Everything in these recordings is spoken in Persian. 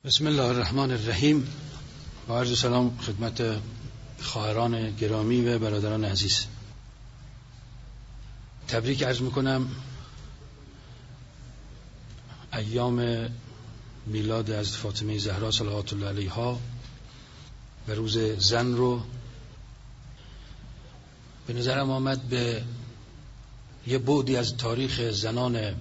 بسم الله الرحمن الرحیم. با عرض سلام خدمت خواهران گرامی و برادران عزیز. تبریک عرض میکنم ایام میلاد حضرت فاطمه زهرا صلوات الله علیها و روز زن رو. به نظرم آمد به یه بعدی از تاریخ زنان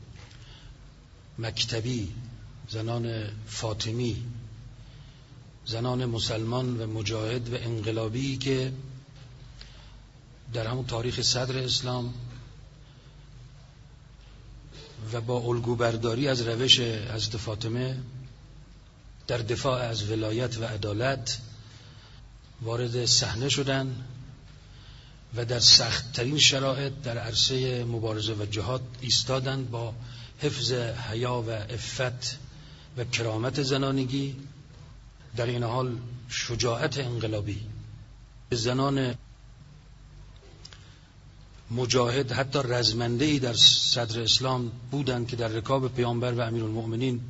مکتبی، زنان فاطمی، زنان مسلمان و مجاهد و انقلابی که در همون تاریخ صدر اسلام و با الگوبرداری از روش حضرت فاطمه در دفاع از ولایت و عدالت وارد صحنه شدند و در سخت‌ترین شرایط در عرصه مبارزه و جهاد ایستادند با حفظ حیا و عفت و کرامت زنانگی، در این حال شجاعت انقلابی. زنان مجاهد حتی رزمنده‌ای در صدر اسلام بودند که در رکاب پیامبر و امیرالمؤمنین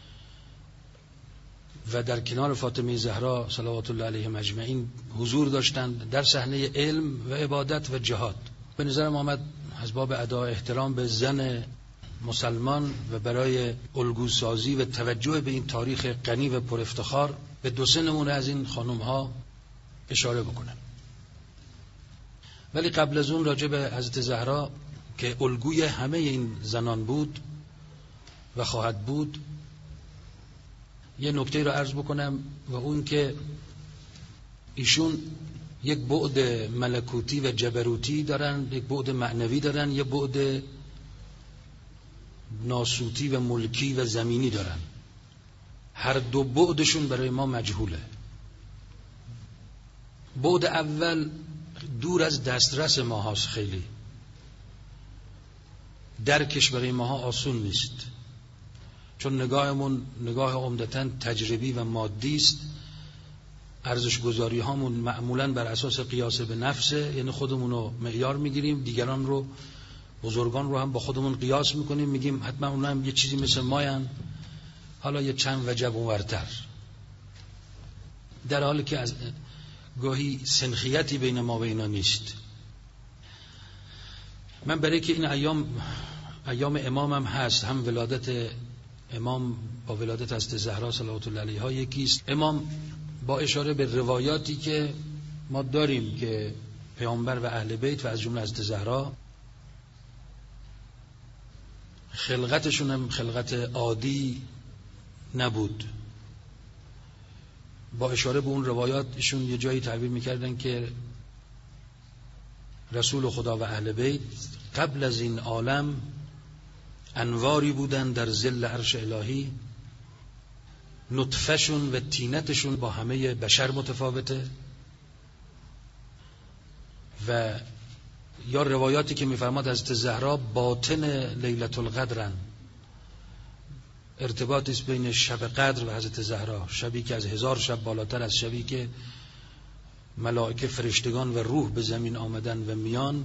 و در کنار فاطمه زهرا صلوات الله علیهم اجمعین حضور داشتند در صحنه علم و عبادت و جهاد. به نظرم آمد از باب ادای احترام به زن مسلمان و برای الگوسازی و توجه به این تاریخ غنی و پر افتخار به دو سه نمونه از این خانم ها اشاره بکنم. ولی قبل از اون راجع به حضرت زهرا که الگوی همه این زنان بود و خواهد بود یه نکته رو عرض بکنم، و اون که ایشون یک بعد ملکوتی و جبروتی دارن، یک بعد معنوی دارن، یک بعد ناسوتی و ملکی و زمینی دارن. هر دو بعدشون برای ما مجهوله. بعد اول دور از دسترس ما هاست، خیلی درکش برای ما ها آسون نیست، چون نگاهمون نگاه عمدتاً تجربی و مادی است. ارزش گذاری هامون معمولاً بر اساس قیاس به نفسه، یعنی خودمون رو معیار میگیریم، دیگران رو، بزرگان رو هم با خودمون قیاس میکنیم، میگیم حتما اونا هم یه چیزی مثل ماین، حالا یه چند وجب اونورتر، در حالی که از گاهی سنخیتی بین ما و اینا نیست. من برای که این ایام امامم هست، هم ولادت امام با ولادت حضرت زهرا صلوات الله علیها یکیست. امام با اشاره به روایاتی که ما داریم که پیامبر و اهل بیت و از جمله حضرت زهرا خلقتشون هم خلقت عادی نبود، با اشاره به اون روایات ایشون یه جایی تعبیر میکردن که رسول خدا و اهل بیت قبل از این عالم انواری بودن در ظل عرش الهی، نطفهشون و طینتشون با همه بشر متفاوته. و یا روایاتی که میفرماد حضرت زهرا باطن لیلة القدرن، ارتباطی است بین شب قدر و حضرت زهرا، شبی که از 1000 شب بالاتر از شبی که ملائکه، فرشتگان و روح به زمین آمدن و میان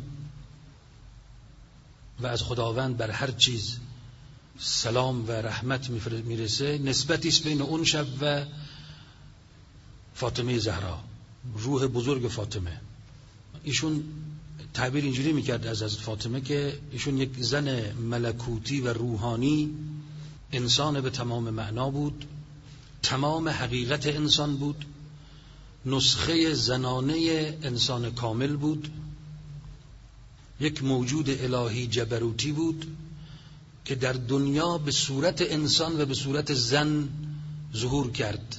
و از خداوند بر هر چیز سلام و رحمت میرسه. نسبتی است بین اون شب و فاطمه زهرا، روح بزرگ فاطمه. ایشون تعبیر اینجوری میکرد از حضرت فاطمه که ایشون یک زن ملکوتی و روحانی، انسان به تمام معنا بود، تمام حقیقت انسان بود، نسخه زنانه انسان کامل بود، یک موجود الهی جبروتی بود که در دنیا به صورت انسان و به صورت زن ظهور کرد.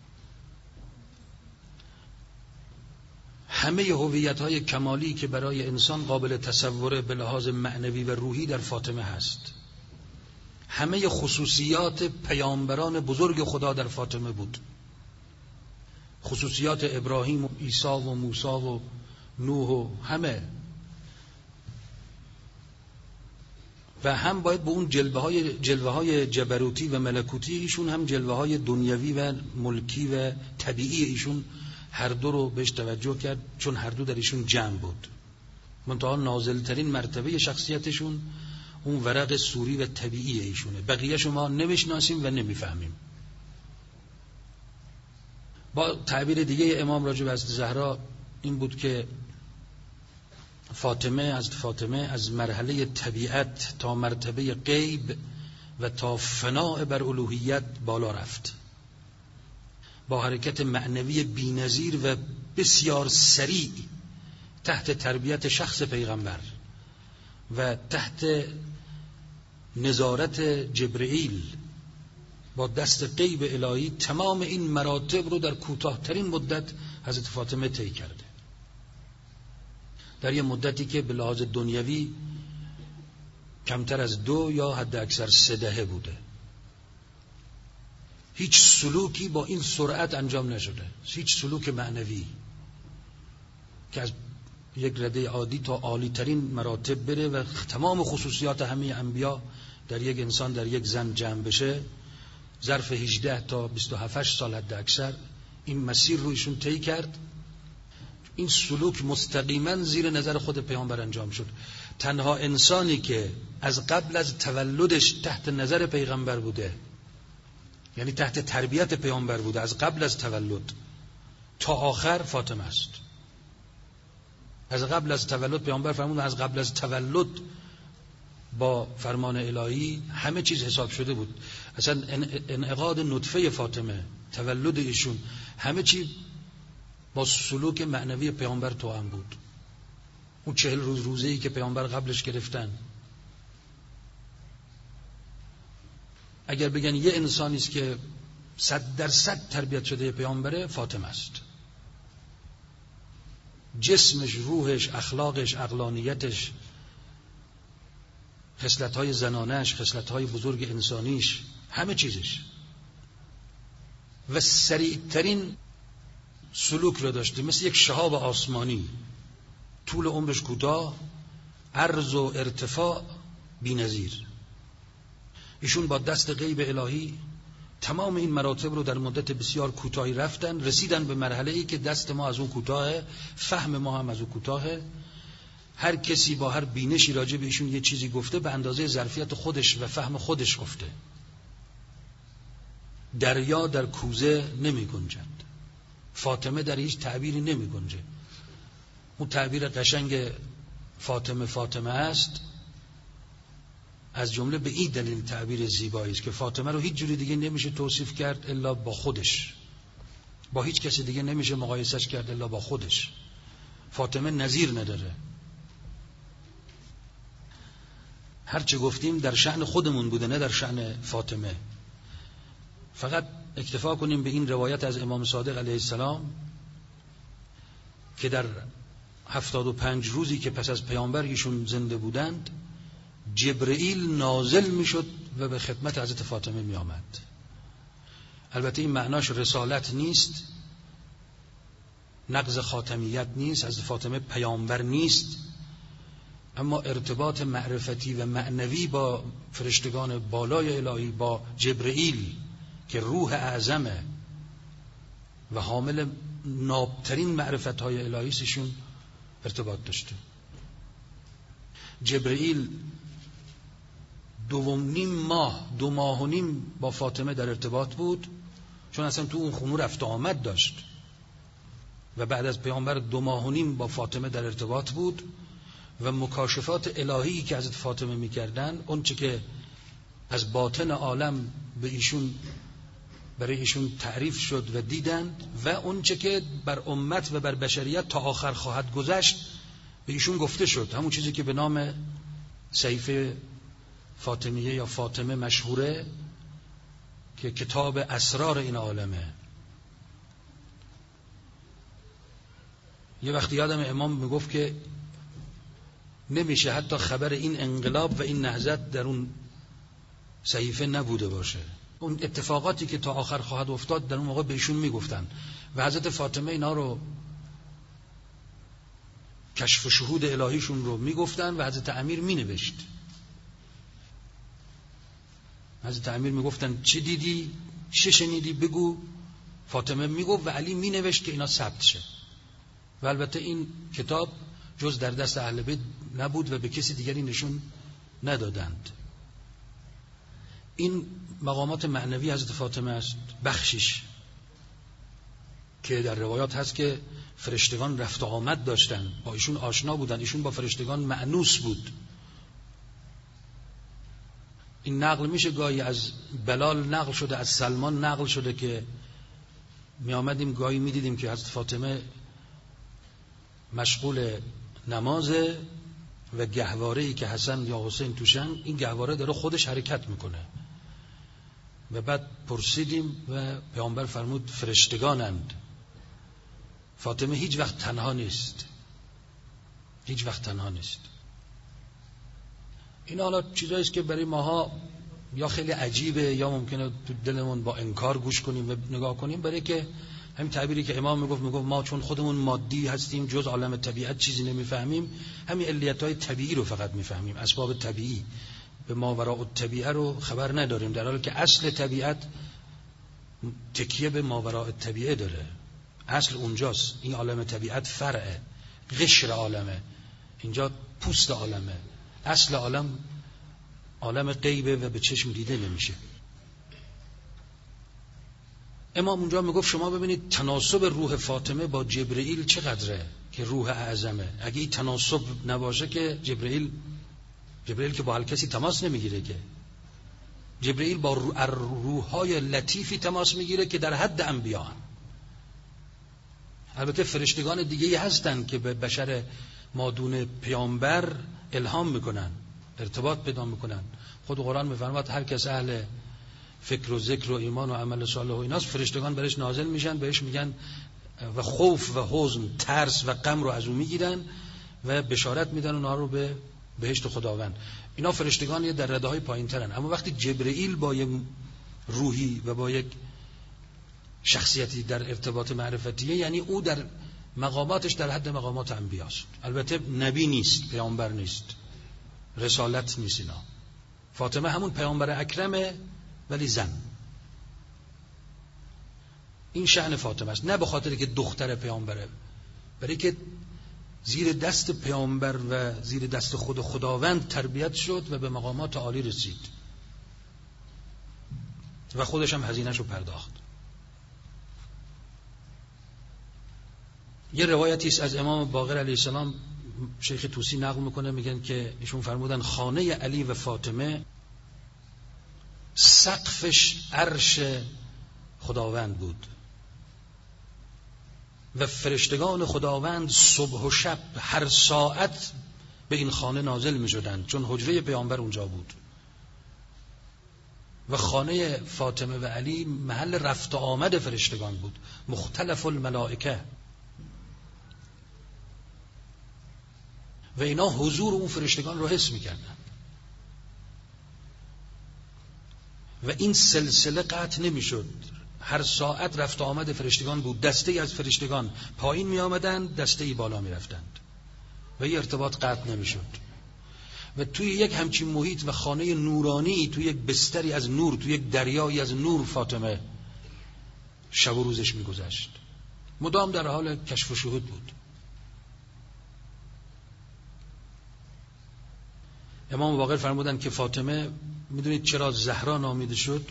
همه هویت‌های کمالی که برای انسان قابل تصور به لحاظ معنوی و روحی در فاطمه هست. همه خصوصیات پیامبران بزرگ خدا در فاطمه بود، خصوصیات ابراهیم و عیسی و موسی و نوح و همه. و هم باید به اون جلوه های جبروتی و ملکوتی ایشون، هم جلوه های دنیوی و ملکی و طبیعی ایشون، هر دو رو بهش توجه کرد، چون هر دو در ایشون جمع بود. منتها نازلترین مرتبه شخصیتشون اون ورق سوری و طبیعی ایشونه، بقیه شما نمیشناسیم و نمیفهمیم. با تعبیر دیگه امام راجع به حضرت زهرا این بود که فاطمه از مرحله طبیعت تا مرتبه غیب و تا فناء بر الوهیت بالا رفت، با حرکت معنوی بی‌نظیر و بسیار سریع تحت تربیت شخص پیغمبر و تحت نظارت جبرئیل با دست غیب الهی تمام این مراتب رو در کوتاه‌ترین مدت حضرت فاطمه طی کرده، در یه مدتی که به لحاظ دنیوی کمتر از 2 یا حد اکثر 3 دهه بوده. هیچ سلوکی با این سرعت انجام نشده، هیچ سلوک معنوی که از یک رده عادی تا عالی ترین مراتب بره و تمام خصوصیات همه انبیا در یک انسان، در یک زن جمع بشه. ظرف 18 تا 27 سال حد اکثر این مسیر رو ایشون طی کرد. این سلوک مستقیما زیر نظر خود پیامبر انجام شد. تنها انسانی که از قبل از تولدش تحت نظر پیغمبر بوده، یعنی تحت تربیت پیامبر بوده از قبل از تولد تا آخر، فاطمه است. از قبل از تولد پیامبر فرمود از قبل از تولد با فرمان الهی همه چیز حساب شده بود. اصلا انعقاد نطفه فاطمه، تولد ایشون، همه چیز با سلوک معنوی پیامبر توأم بود. اون 40 روزه‌ای که پیامبر قبلش گرفتن، اگر بگن یه انسانی است که 100% تربیت شده پیامبره، فاطمه است. جسمش، روحش، اخلاقش، عقلانیتش، خصلت‌های زنانش، خصلت‌های بزرگ انسانیش، همه چیزش و سریعترین سلوک رو داشته، مثل یک شهاب آسمانی، طول عمرش کوتاه، عرض و ارتفاع بی‌نظیر. ایشون با دست غیب الهی تمام این مراتب رو در مدت بسیار کوتاهی رسیدن به مرحله‌ای که دست ما از اون کوتاهه، فهم ما هم از اون کوتاهه. هر کسی با هر بینشی راجع به ایشون یه چیزی گفته، به اندازه ظرفیت خودش و فهم خودش گفته. دریا در کوزه نمی گنجد، فاطمه در هیچ تعبیری نمی گنجه. اون تعبیر قشنگ فاطمه است از جمله به این دلیل تعبیر زیبایی است که فاطمه رو هیچ جوری دیگه نمیشه توصیف کرد الا با خودش، با هیچ کسی دیگه نمیشه مقایسش کرد الا با خودش. فاطمه نظیر نداره. هر چه گفتیم در شأن خودمون بوده، نه در شأن فاطمه. فقط اکتفا کنیم به این روایت از امام صادق علیه السلام که در 75 روزی که پس از پیامبر ایشون زنده بودند، جبرئیل نازل میشد و به خدمت حضرت فاطمه می آمد. البته این معناش رسالت نیست، نقض خاتمیت نیست، حضرت فاطمه پیامبر نیست، اما ارتباط معرفتی و معنوی با فرشتگان بالای الهی، با جبرئیل که روح اعظمه و حامل نابترین معرفت‌های الهی است، ایشون ارتباط داشته. جبرئیل 2 ماه و نیم با فاطمه در ارتباط بود، چون اصلا تو اون خونه رفت آمد داشت و بعد از پیامبر 2 ماه و نیم با فاطمه در ارتباط بود و مکاشفات الهی که حضرت فاطمه می‌کردن، اون چه که از باطن عالم به ایشون، برای ایشون تعریف شد و دیدند و اون چه که بر امت و بر بشریت تا آخر خواهد گذشت به ایشون گفته شد، همون چیزی که به نام صحیفه فاطمیه یا فاطمه مشهوره که کتاب اسرار این عالمه. یه وقتی یادم امام میگفت که نمیشه حتی خبر این انقلاب و این نهضت در اون صحیفه نبوده باشه. اون اتفاقاتی که تا آخر خواهد افتاد در اون موقع به ایشون میگفتن و حضرت فاطمه اینا رو کشف و شهود الهیشون رو میگفتن و حضرت امیر مینوشت. حضرت امیر میگفتن چه دیدی، چه شنیدی بگو. فاطمه میگفت و علی مینوشت که اینا ثبت شه. و البته این کتاب جز در دست اهل بیت نبود و به کسی دیگری نشون ندادند. این مقامات معنوی حضرت فاطمه است، بخشش. که در روایات هست که فرشتگان رفت و آمد داشتن، با ایشون آشنا بودن، ایشون با فرشتگان مأنوس بود. این نقل میشه گاهی از بلال نقل شده، از سلمان نقل شده که می آمدیم گاهی می دیدیم که حضرت فاطمه مشغول نمازه و گهواره‌ای که حسن یا حسین توشن، این گهواره داره خودش حرکت میکنه. و بعد پرسیدیم و پیامبر فرمود فرشتگانند. فاطمه هیچ وقت تنها نیست، هیچ وقت تنها نیست. این حالا چیزایی است که برای ماها یا خیلی عجیبه یا ممکنه تو دلمون با انکار گوش کنیم و نگاه کنیم، برای که همین تعبیری که امام میگفت ما چون خودمون مادی هستیم، جز عالم طبیعت چیزی نمیفهمیم، همین علیت‌های طبیعی رو فقط میفهمیم، اسباب طبیعی، به ماوراء الطبیعه رو خبر نداریم، در حالی که اصل طبیعت تکیه به ماوراء الطبیعه داره. اصل اونجاست. این عالم طبیعت فرعه، قشر عالمه، اینجا پوست عالمه. اصل عالم غیبه و به چشم دیده نمیشه. امام اونجا میگفت شما ببینید تناسب روح فاطمه با جبرئیل چقدره که روح اعظمه. اگه این تناسب نباشه که جبرئیل که با هر کسی تماس نمیگیره، که جبرئیل با روح‌های لطیفی تماس میگیره که در حد انبیا هم. البته فرشتگان دیگه هستن که به بشر مادون پیامبر الهام میکنن، ارتباط پیدا میکنن. خود قرآن میفرماد هر کس اهل فکر و ذکر و ایمان و عمل صالح و ایناست، فرشتگان برش نازل میشن، بهش میگن و خوف و حزن، ترس و غم رو از اون میگیرن و بشارت میدن اونها رو به بهشت خداوند. اینا فرشتگان یه در رده‌های پایین‌ترن. اما وقتی جبرئیل با یک روحی و با یک شخصیتی در ارتباط معرفتیه، یعنی او در مقاماتش در حد مقامات انبیاست. البته نبی نیست، پیامبر نیست، رسالت نیست. اینا فاطمه همون پیامبر اکرمه ولی زن. این شأن فاطمه است، نه به خاطر که دختر پیامبره، برای که زیر دست پیامبر و زیر دست خود خداوند تربیت شد و به مقامات عالی رسید و خودش هم هزینه‌ش رو پرداخت. یه روایتی است از امام باقر علیه السلام، شیخ طوسی نقل میکنه، میگن که ایشون فرمودن خانه علی و فاطمه سقفش عرش خداوند بود و فرشتگان خداوند صبح و شب هر ساعت به این خانه نازل می شدند، چون حجره پیامبر اونجا بود. و خانه فاطمه و علی محل رفت و آمد فرشتگان بود، مختلف الملائکه. و اینا حضور اون فرشتگان رو حس می کردن و این سلسله قطع نمی شد. هر ساعت رفت و آمد فرشتگان بود. دسته ای از فرشتگان پایین می آمدن، دسته ای بالا می رفتند و این ارتباط قطع نمی شد. و توی یک همچین محیط و خانه نورانی، توی یک بستری از نور، توی یک دریایی از نور، فاطمه شب و روزش می گذشت. مدام در حال کشف و شهود بود. امام باقر فرمودن که فاطمه، میدونید چرا زهرا نامیده شد؟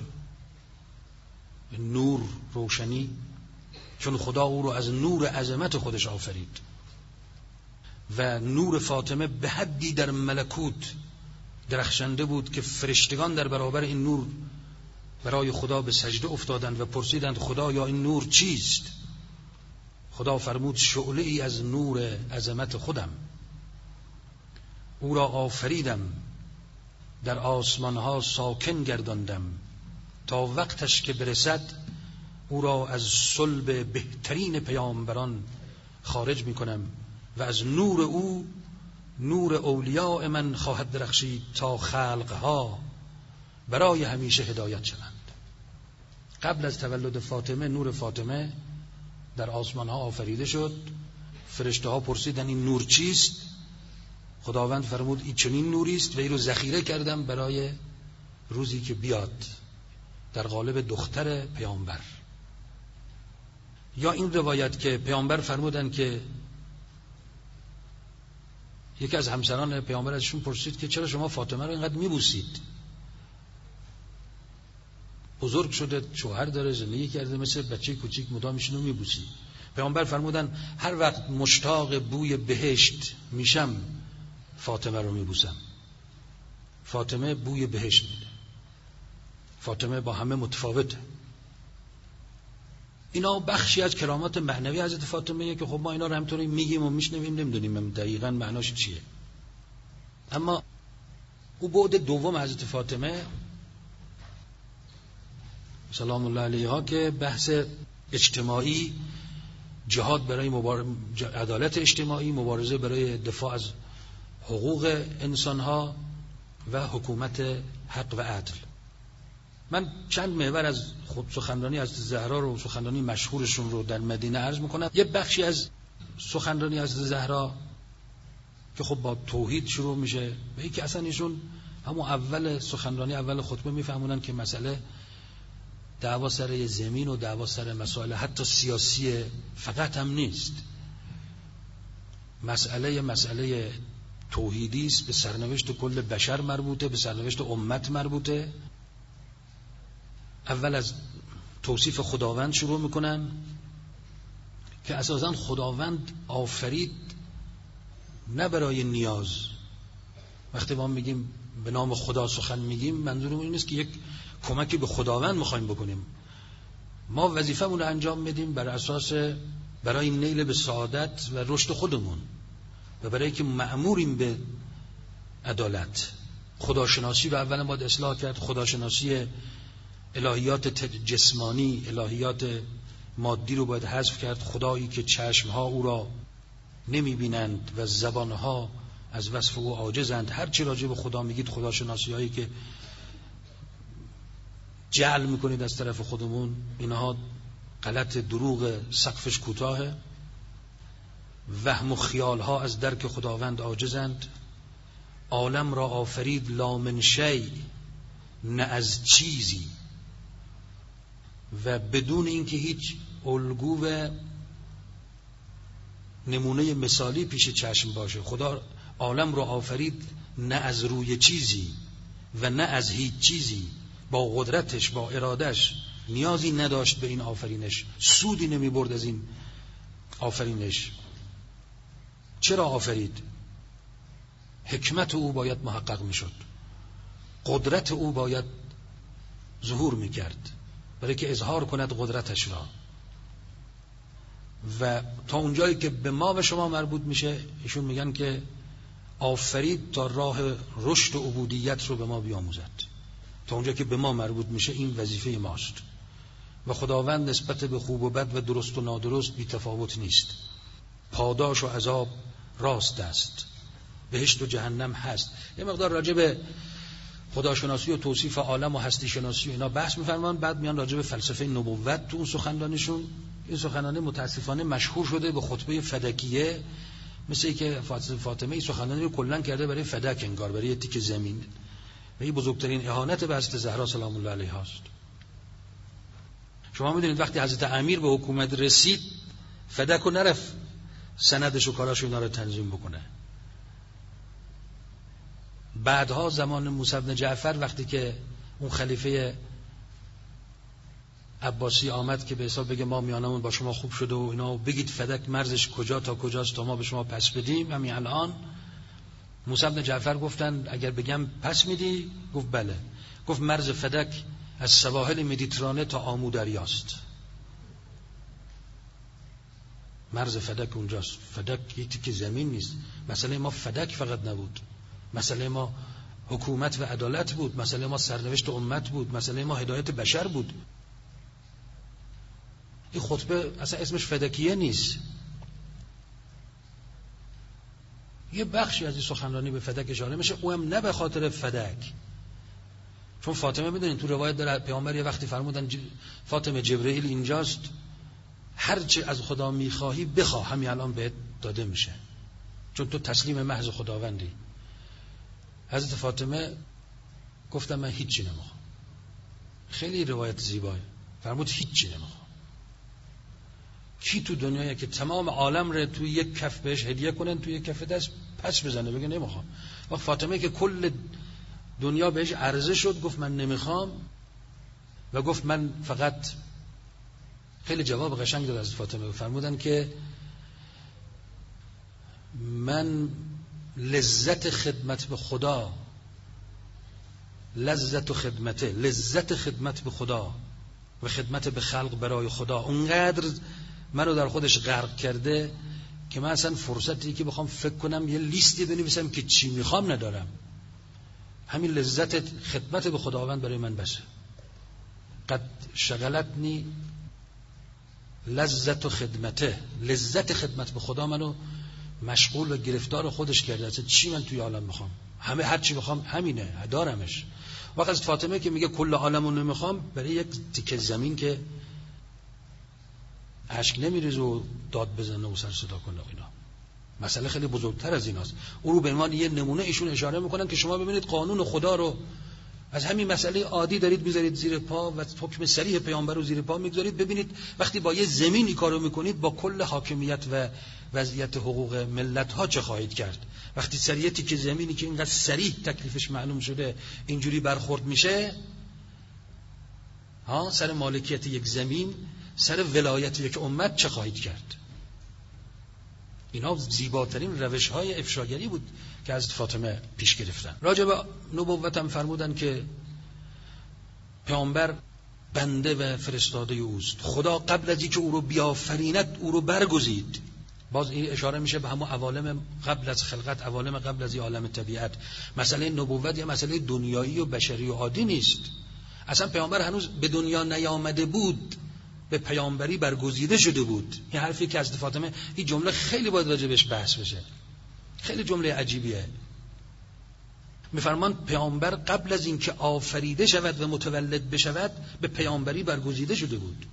نور، روشنی، چون خدا او رو از نور عظمت خودش آفرید و نور فاطمه به حدی در ملکوت درخشنده بود که فرشتگان در برابر این نور برای خدا به سجده افتادند و پرسیدند خدا یا این نور چیست؟ خدا فرمود شعله ای از نور عظمت خودم، او را آفریدم، در آسمان ها ساکن گرداندم، تا وقتش که برسد او را از صلب بهترین پیامبران خارج می کنم و از نور او نور اولیاء من خواهد درخشید تا خلقها برای همیشه هدایت شوند. قبل از تولد فاطمه نور فاطمه در آسمان ها آفریده شد. فرشته ها پرسیدن این نور چیست؟ خداوند فرمود این چنین نوری است و این رو ذخیره کردم برای روزی که بیاد در قالب دختر پیامبر. یا این روایت که پیامبر فرمودن که یکی از همسران پیامبر ازشون پرسید که چرا شما فاطمه رو اینقدر میبوسید؟ بزرگ شده، شوهر داره، زندگی کرده، مثل بچه کوچیک مدام میشینه و میبوسی. پیامبر فرمودن هر وقت مشتاق بوی بهشت میشم فاطمه رو میبوسم. فاطمه بوی بهشت میده. فاطمه با همه متفاوته. اینا بخشی از کرامات معنوی حضرت فاطمه که خب ما اینا رو همطوری میگیم و میشنویم، نمیدونیم دقیقاً معناش چیه. اما او بعد دوم حضرت فاطمه سلام الله علیها که بحث اجتماعی، جهاد برای عدالت اجتماعی، مبارزه برای دفاع از حقوق انسانها و حکومت حق و عدل. من چند محور از خود سخنرانی از زهرا رو، سخنرانی مشهورشون رو در مدینه عرض میکنم. یه بخشی از سخنرانی از زهرا که خب با توحید شروع میشه و یکی اصلا ایشون همون اول سخنرانی، اول خطبه میفهمونن که مسئله دعوا سر زمین و دعوا سر مسائل حتی سیاسی فقط هم نیست. مسئله توحیدی است، به سرنوشت کل بشر مربوطه، به سرنوشت امت مربوطه. اول از توصیف خداوند شروع میکنن که اساساً خداوند آفرید نه برای نیاز. وقتی ما میگیم به نام خدا سخن میگیم، منظورمون این نیست که یک کمکی به خداوند میخوایم بکنیم. ما وظیفه‌مون رو انجام میدیم بر اساس برای نیل به سعادت و رشد خودمون و برای که مأموریم به عدالت. خداشناسی و اولا باید اصلاح کرد. خداشناسی الهیات جسمانی، الهیات مادی رو باید حذف کرد. خدایی که چشمها او را نمیبینند و زبانها از وصف او عاجزند. هر چی راجع به خدا میگید، خداشناسی هایی که جعل میکنید از طرف خودمون، اینها غلط، دروغ، سقفش کوتاهه. وهم و خیال ها از درک خداوند عاجزند. عالم را آفرید لا من شیء، نه از چیزی، و بدون اینکه هیچ الگو و نمونه مثالی پیش چشم باشه. خدا عالم را آفرید نه از روی چیزی و نه از هیچ چیزی. با قدرتش، با ارادش نیازی نداشت به این آفرینش، سودی نمی برد از این آفرینش. چرا آفرید؟ حکمت او باید محقق می شد، قدرت او باید ظهور می کرد برای که اظهار کند قدرتش را. و تا اونجایی که به ما و شما مربوط میشه، ایشون میگن که آفرید تا راه رشد و عبودیت رو به ما بیاموزد. تا اونجایی که به ما مربوط میشه این وظیفه ماست. و خداوند نسبت به خوب و بد و درست و نادرست بی تفاوت نیست. پاداش و عذاب راست است، بهشت و جهنم هست. یه مقدار راجع به خداشناسی و توصیف عالم و هستی شناسی و اینا بحث می‌فرمان، بعد میان راجع به فلسفه نبوت تو اون سخنرانیشون. این سخنرانی متاسفانه مشهور شده به خطبه فدکیه، مثل اینکه فاطمه این سخنرانی رو کلاً کرده برای فدک، انگار برای تیک زمین. و این بزرگترین اهانت به حضرت زهرا سلام الله علیها است. شما میدونید وقتی حضرت امیر به حکومت رسید، فدک رو نرفت سندش و کاراش اینا رو تنظیم بکنه. بعدها زمان موسی بن جعفر وقتی که اون خلیفه عباسی آمد که به حساب بگه ما میانمون با شما خوب شده و اینا، بگید فدک مرزش کجا تا کجاست تا ما به شما پس بدیم همین الان. موسی بن جعفر گفتن اگر بگم پس میدی؟ گفت بله. گفت مرز فدک از سواحل مدیترانه تا آمو دریاست. مرز فدک اونجاست. فدک یک تیکه زمین نیست. مسئله ما فدک فقط نبود، مسئله ما حکومت و عدالت بود، مسئله ما سرنوشت امت بود، مسئله ما هدایت بشر بود. این خطبه اصلا اسمش فدکیه نیست. یه بخشی از این سخنرانی به فدک اشاره میشه، اونم نه به خاطر فدک. چون فاطمه میدونین تو روایت داره پیامبر یه وقتی فرمودن فاطمه جبرئیل اینجاست، هر چه از خدا میخواهی بخواه همین الان بهت داده میشه، چون تو تسلیم محض خداوندی. حضرت فاطمه گفتم من هیچی نمیخوام. خیلی روایت زیباه. فرمود هیچی نمیخوام. کی تو دنیایی که تمام عالم رو توی یک کف بهش هدیه کنن، توی یک کف دست پس بزنه بگه نمیخوام؟ و فاطمه که کل دنیا بهش عرضه شد گفت من نمیخوام. و گفت من فقط، خیلی جواب قشنگ داد از فاطمه، فرمودن که من لذت خدمت به خدا، لذت خدمت به خدا و خدمت به خلق برای خدا اونقدر منو در خودش غرق کرده که من اصلا فرصتی که بخوام فکر کنم یه لیستی بنویسم که چی میخوام ندارم. همین لذت خدمت به خداوند برای من بسه. قد شغلتنی لذت خدمته، لذت خدمت به خدا منو مشغول و گرفتار خودش کرده. اصلا چی من توی عالم میخوام؟ همه هر چی بخوام همینه، دارمش. وقت از فاطمه که میگه کل عالمو نمیخوام، برای یک تیکه زمین که اشک نمیریزه و داد بزنه و سر صدا کنه اینا. مسئله خیلی بزرگتر از ایناست. او رو به عنوان یه نمونه ایشون اشاره میکنن که شما ببینید قانون خدا رو از همین مسئله عادی دارید میذارید زیر پا و حکم صریح پیامبر رو زیر پا میگذارید. ببینید وقتی با یه زمینی کارو میکنید با کل حاکمیت و وضعیت حقوق ملت ها چه خواهید کرد. وقتی سریعتی که زمینی که اینقدر صریح تکلیفش معلوم شده اینجوری برخورد میشه، سر مالکیت یک زمین، سر ولایت یک امت چه خواهید کرد؟ اینا زیباترین روش‌های افشاگری بود که از فاطمه پیش گرفتن. راجع به نبوتم فرمودن که پیامبر بنده و فرستاده اوست. خدا قبل از اینکه او رو بیافریند او رو برگزید. باز این اشاره میشه به همون عوالم قبل از خلقت، عوالم قبل از این عالم طبیعت. مسئله نبوت یه مسئله دنیایی و بشری و عادی نیست. اصلا پیامبر هنوز به دنیا نیامده بود، به پیامبری برگزیده شده بود. این حرفی که از فاطمه، این جمله خیلی باید راجبش بحث بشه، خیلی جمله عجیبیه. میفرمان پیامبر قبل از اینکه آفریده شود و متولد بشود به پیامبری برگزیده شده بود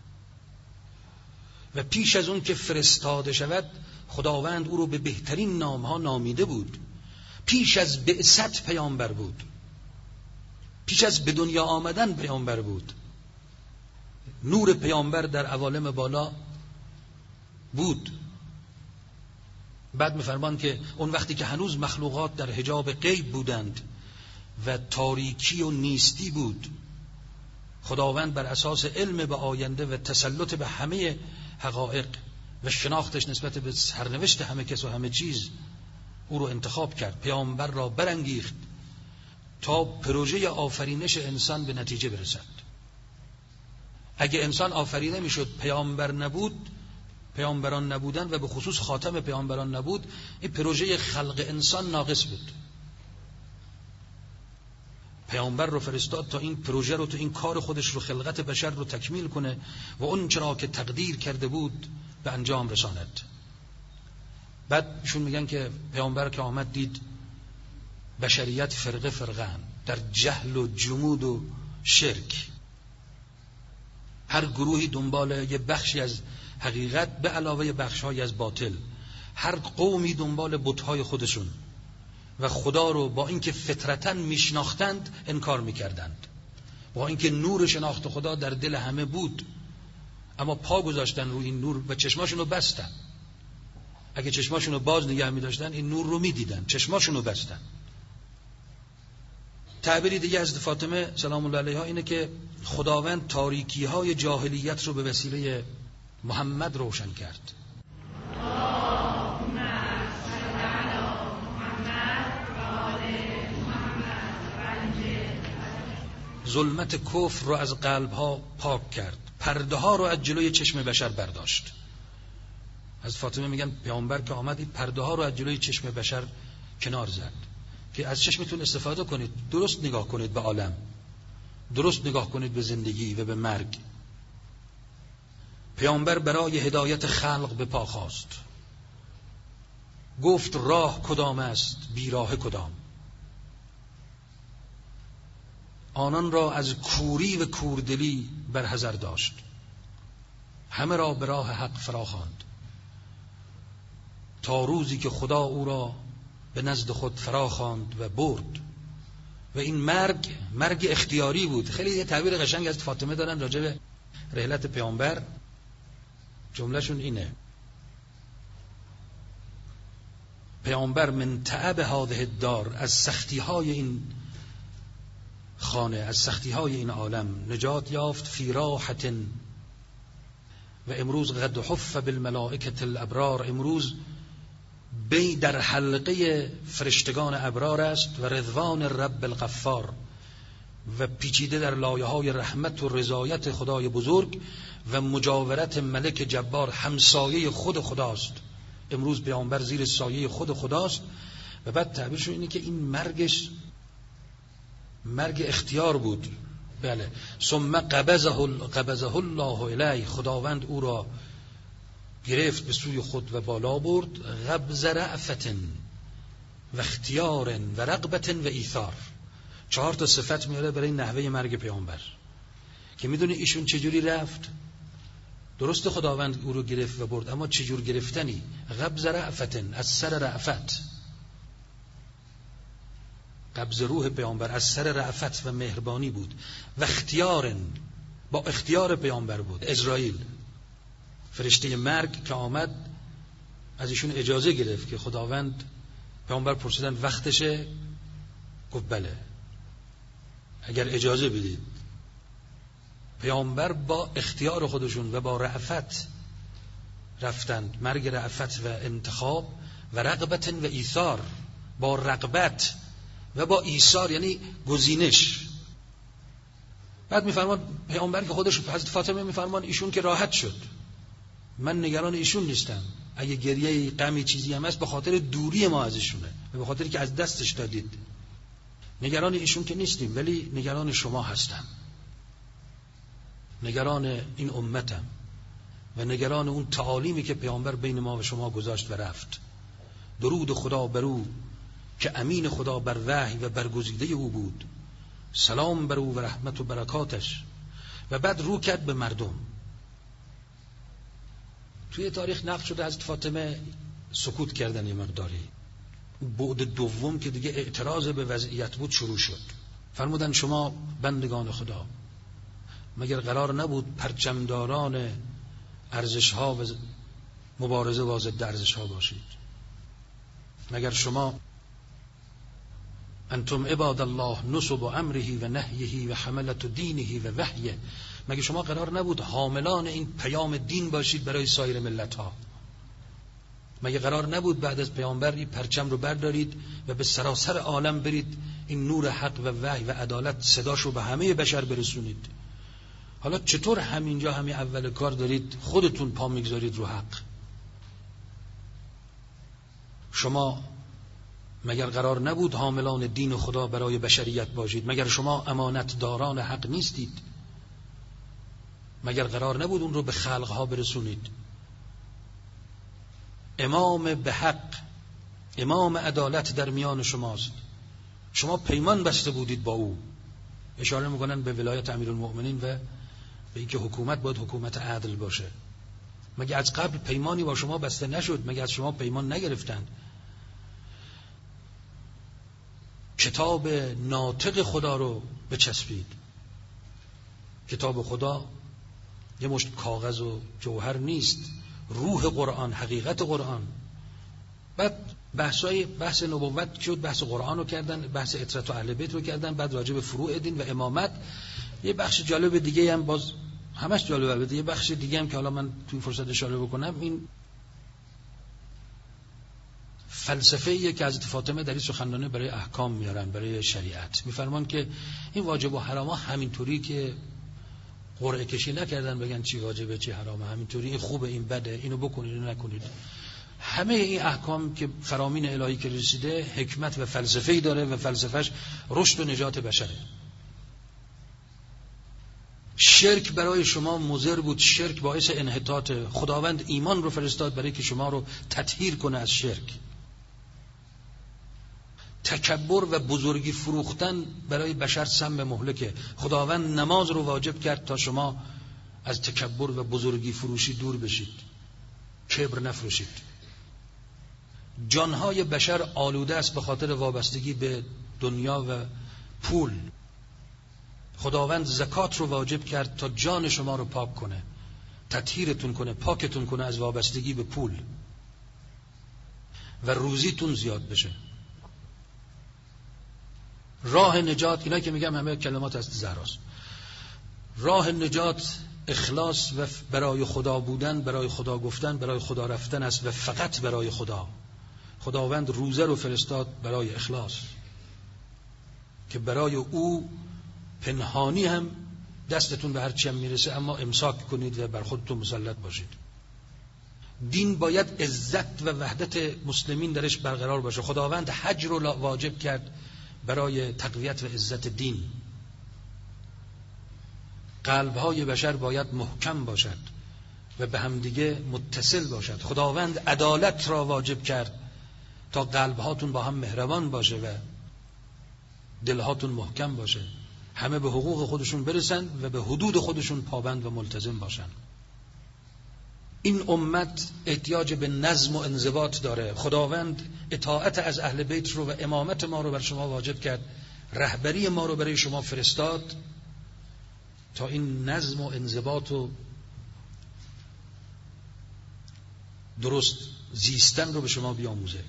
و پیش از اون که فرستاده شود خداوند او رو به بهترین نامها نامیده بود. پیش از بعثت پیامبر بود، پیش از به دنیا آمدن پیامبر بود. نور پیامبر در عوالم بالا بود. بعد می‌فرمان که اون وقتی که هنوز مخلوقات در حجاب غیب بودند و تاریکی و نیستی بود، خداوند بر اساس علم به آینده و تسلط به همه حقایق و شناختش نسبت به سرنوشت همه کس و همه چیز او رو انتخاب کرد، پیامبر را برانگیخت تا پروژه آفرینش انسان به نتیجه برسد. اگه انسان آفریده میشد، پیامبر نبود، پیامبران نبودن و به خصوص خاتم پیامبران نبود، این پروژه خلق انسان ناقص بود. پیامبر رو فرستاد تا این پروژه رو، تا این کار خودش رو، خلقت بشر رو تکمیل کنه و اون چرا که تقدیر کرده بود به انجام رساند. بعد ایشون میگن که پیامبر که آمد دید بشریت فرقه فرقه‌اند در جهل و جمود و شرک. هر گروهی دنبال یه بخشی از حقیقت به علاوه بخش‌های از باطل. هر قومی دنبال بت‌های خودشون و خدا رو با اینکه فطرتاً میشناختند انکار میکردند. با اینکه نور شناخت خدا در دل همه بود، اما پا گذاشتن روی این نور و چشماشون رو بستن. اگه چشماشون رو باز نگه می‌داشتن این نور رو می‌دیدن، چشماشون رو بستن. تعبیری دیگه از فاطمه سلام الله علیها اینه که خداوند تاریکی‌های جاهلیت رو به وسیله محمد روشن کرد. ظلمت کفر رو از قلب‌ها پاک کرد، پرده ها رو از جلوی چشم بشر برداشت. از فاطمه میگن پیامبر که آمد این پرده ها رو از جلوی چشم بشر کنار زد که از چشمتون استفاده کنید، درست نگاه کنید به عالم، درست نگاه کنید به زندگی و به مرگ. پیامبر برای هدایت خلق به پا خواست، گفت راه کدام است، بیراه کدام. آنان را از کوری و کوردلی برحذر داشت، همه را به راه حق فراخواند تا روزی که خدا او را به نزد خود فراخواند و برد. و این مرگ اختیاری بود. خیلی یه تعبیر قشنگ از فاطمه دارن راجع به رحلت پیامبر. جملهشون اینه: پیامبر من تعب هذه الدار، از سختی های این خانه، از سختی های این عالم نجات یافت. فی راحت و امروز قد حف بالملائکة الابرار، امروز بی در حلقه فرشتگان ابرار است و رضوان رب الغفار و پیچیده در لایه های رحمت و رضایت خدای بزرگ و مجاورت ملک جبار، همسایه خود خداست. امروز پیامبر زیر سایه خود خداست. و بعد تعبیرش اینه که این مرگ اختیار بود. بله. ثم قبضه الله الیه، خداوند او را گرفت به سوی خود و بالا برد. قبض رأفت و اختیار و رغبت و ایثار. 4 صفت میاره برای نحوه مرگ پیامبر که میدونی ایشون چجوری رفت. درست خداوند او رو گرفت و برد، اما چجور گرفتنی؟ قبض رأفت، از سر رأفت، قبض روح پیامبر از سر رأفت و مهربانی بود. و اختیار، با اختیار پیامبر بود. اسرائیل فرشته مرگ که آمد از ایشون اجازه گرفت که خداوند، پیامبر پرسیدن وقتشه، گفت بله اگر اجازه بدید. پیامبر با اختیار خودشون و با رأفت رفتند. مرگ رأفت و انتخاب و رغبت و ایثار، با رغبت و با ایثار یعنی گزینش. بعد میفرمان پیامبر که خودش، حضرت فاطمه میفرمان ایشون که راحت شد، من نگران ایشون نیستم، اگه گریه غمی چیزی هم هست به خاطر دوری ما از ایشونه و به خاطر که از دستش دادید. نگران ایشون که نیستیم، ولی نگران شما هستم، نگران این امتم و نگران اون تعالیمی که پیامبر بین ما و شما گذاشت و رفت. درود خدا بر او که امین خدا بر وحی و برگزیده او بود، سلام بر او و رحمت و برکاتش. و بعد رو کرد به مردم. توی تاریخ نقل شده حضرت فاطمه سکوت کردن یه مقداری. بعد دوم که دیگه اعتراض به وضعیت بود شروع شد. فرمودن شما بندگان خدا، مگر قرار نبود پرچمداران ارزش‌ها و مبارزه با ضد ارزش‌ها باشید؟ مگر شما انتم عباد الله نصب امره و نهیه و حملت دینه و وحیه، مگر شما قرار نبود حاملان این پیام دین باشید برای سایر ملت‌ها؟ مگه قرار نبود بعد از پیامبر این پرچم رو بردارید و به سراسر عالم برید، این نور حق و وحی و عدالت صداشو به همه بشر برسونید؟ حالا چطور همینجا همین اول کار دارید خودتون پا میگذارید رو حق؟ شما مگر قرار نبود حاملان دین خدا برای بشریت باشید؟ مگر شما امانتداران حق نیستید؟ مگر قرار نبود اون رو به خلقها برسونید؟ امام به حق، امام عدالت در میان شماست، شما پیمان بسته بودید با او. اشاره میکنن به ولایت امیرالمؤمنین و به اینکه حکومت باید حکومت عدل باشه. مگه از قبل پیمانی با شما بسته نشد؟ مگه از شما پیمان نگرفتند؟ کتاب ناطق خدا رو بچسبید. کتاب خدا یه مشت کاغذ و جوهر نیست، روح قرآن، حقیقت قرآن. بعد بحث نبوت شد، بحث قرآن رو کردن، بحث عترت و اهل بیت رو کردن، بعد راجع به فروع دین و امامت. یه بخش جالب دیگه هم، باز همش جالب البته، یه بخش دیگه هم که حالا من تو این فرصت اشاره بکنم، این فلسفه‌ایه که حضرت فاطمه در این سخنرانی برای احکام میارن، برای شریعت. میفرمان که این واجب و حرام همینطوری که قرعه کشی نکردن بگن چی واجبه چی حرامه، همینطوری این خوبه این بده، اینو بکنید اینو نکنید. همه این احکام که فرامین الهی که رسیده حکمت و فلسفه‌ای داره و فلسفهش رشد و نجات بشره. شرک برای شما مضر بود، شرک باعث انحطاط. خداوند ایمان رو فرستاد برای که شما رو تطهیر کنه از شرک. تکبر و بزرگی فروختن برای بشر سم مهلکه. خداوند نماز رو واجب کرد تا شما از تکبر و بزرگی فروشی دور بشید، کبر نفروشید. جانهای بشر آلوده است به خاطر وابستگی به دنیا و پول. خداوند زکات رو واجب کرد تا جان شما رو پاک کنه، تطهیرتون کنه، پاکتون کنه از وابستگی به پول و روزیتون زیاد بشه. راه نجات، اینا که میگم همه کلمات از زهراست. راه نجات اخلاص و برای خدا بودن، برای خدا گفتن، برای خدا رفتن است و فقط برای خدا. خداوند روزه رو فرستاد برای اخلاص، که برای او پنهانی هم دستتون به هر چی هم میرسه اما امساک کنید و بر خودتون مسلط باشید. دین باید عزت و وحدت مسلمین درش برقرار باشه. خداوند حج رو واجب کرد برای تقویت و عزت دین. قلب‌های بشر باید محکم باشد و به همدیگه متصل باشد. خداوند عدالت را واجب کرد تا قلب‌هاتون با هم مهربان باشه و دل‌هاتون محکم باشه، همه به حقوق خودشون برسن و به حدود خودشون پابند و ملتزم باشن. این امت احتیاج به نظم و انضباط داره. خداوند اطاعت از اهل بیت رو و امامت ما رو بر شما واجب کرد، رهبری ما رو برای شما فرستاد تا این نظم و انضباط و درست زیستن رو به شما بیاموزه.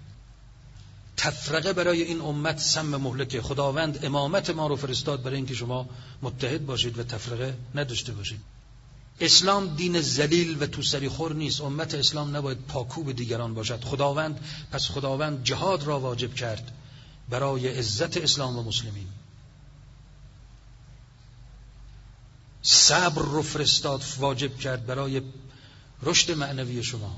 تفرقه برای این امت سم مهلکه. خداوند امامت ما رو فرستاد برای اینکه شما متحد باشید و تفرقه نداشته باشید. اسلام دین ذلیل و توسری خور نیست. امت اسلام نباید پاکوب دیگران باشد. خداوند جهاد را واجب کرد برای عزت اسلام و مسلمین. صبر رو فرستاد، واجب کرد برای رشد معنوی شما.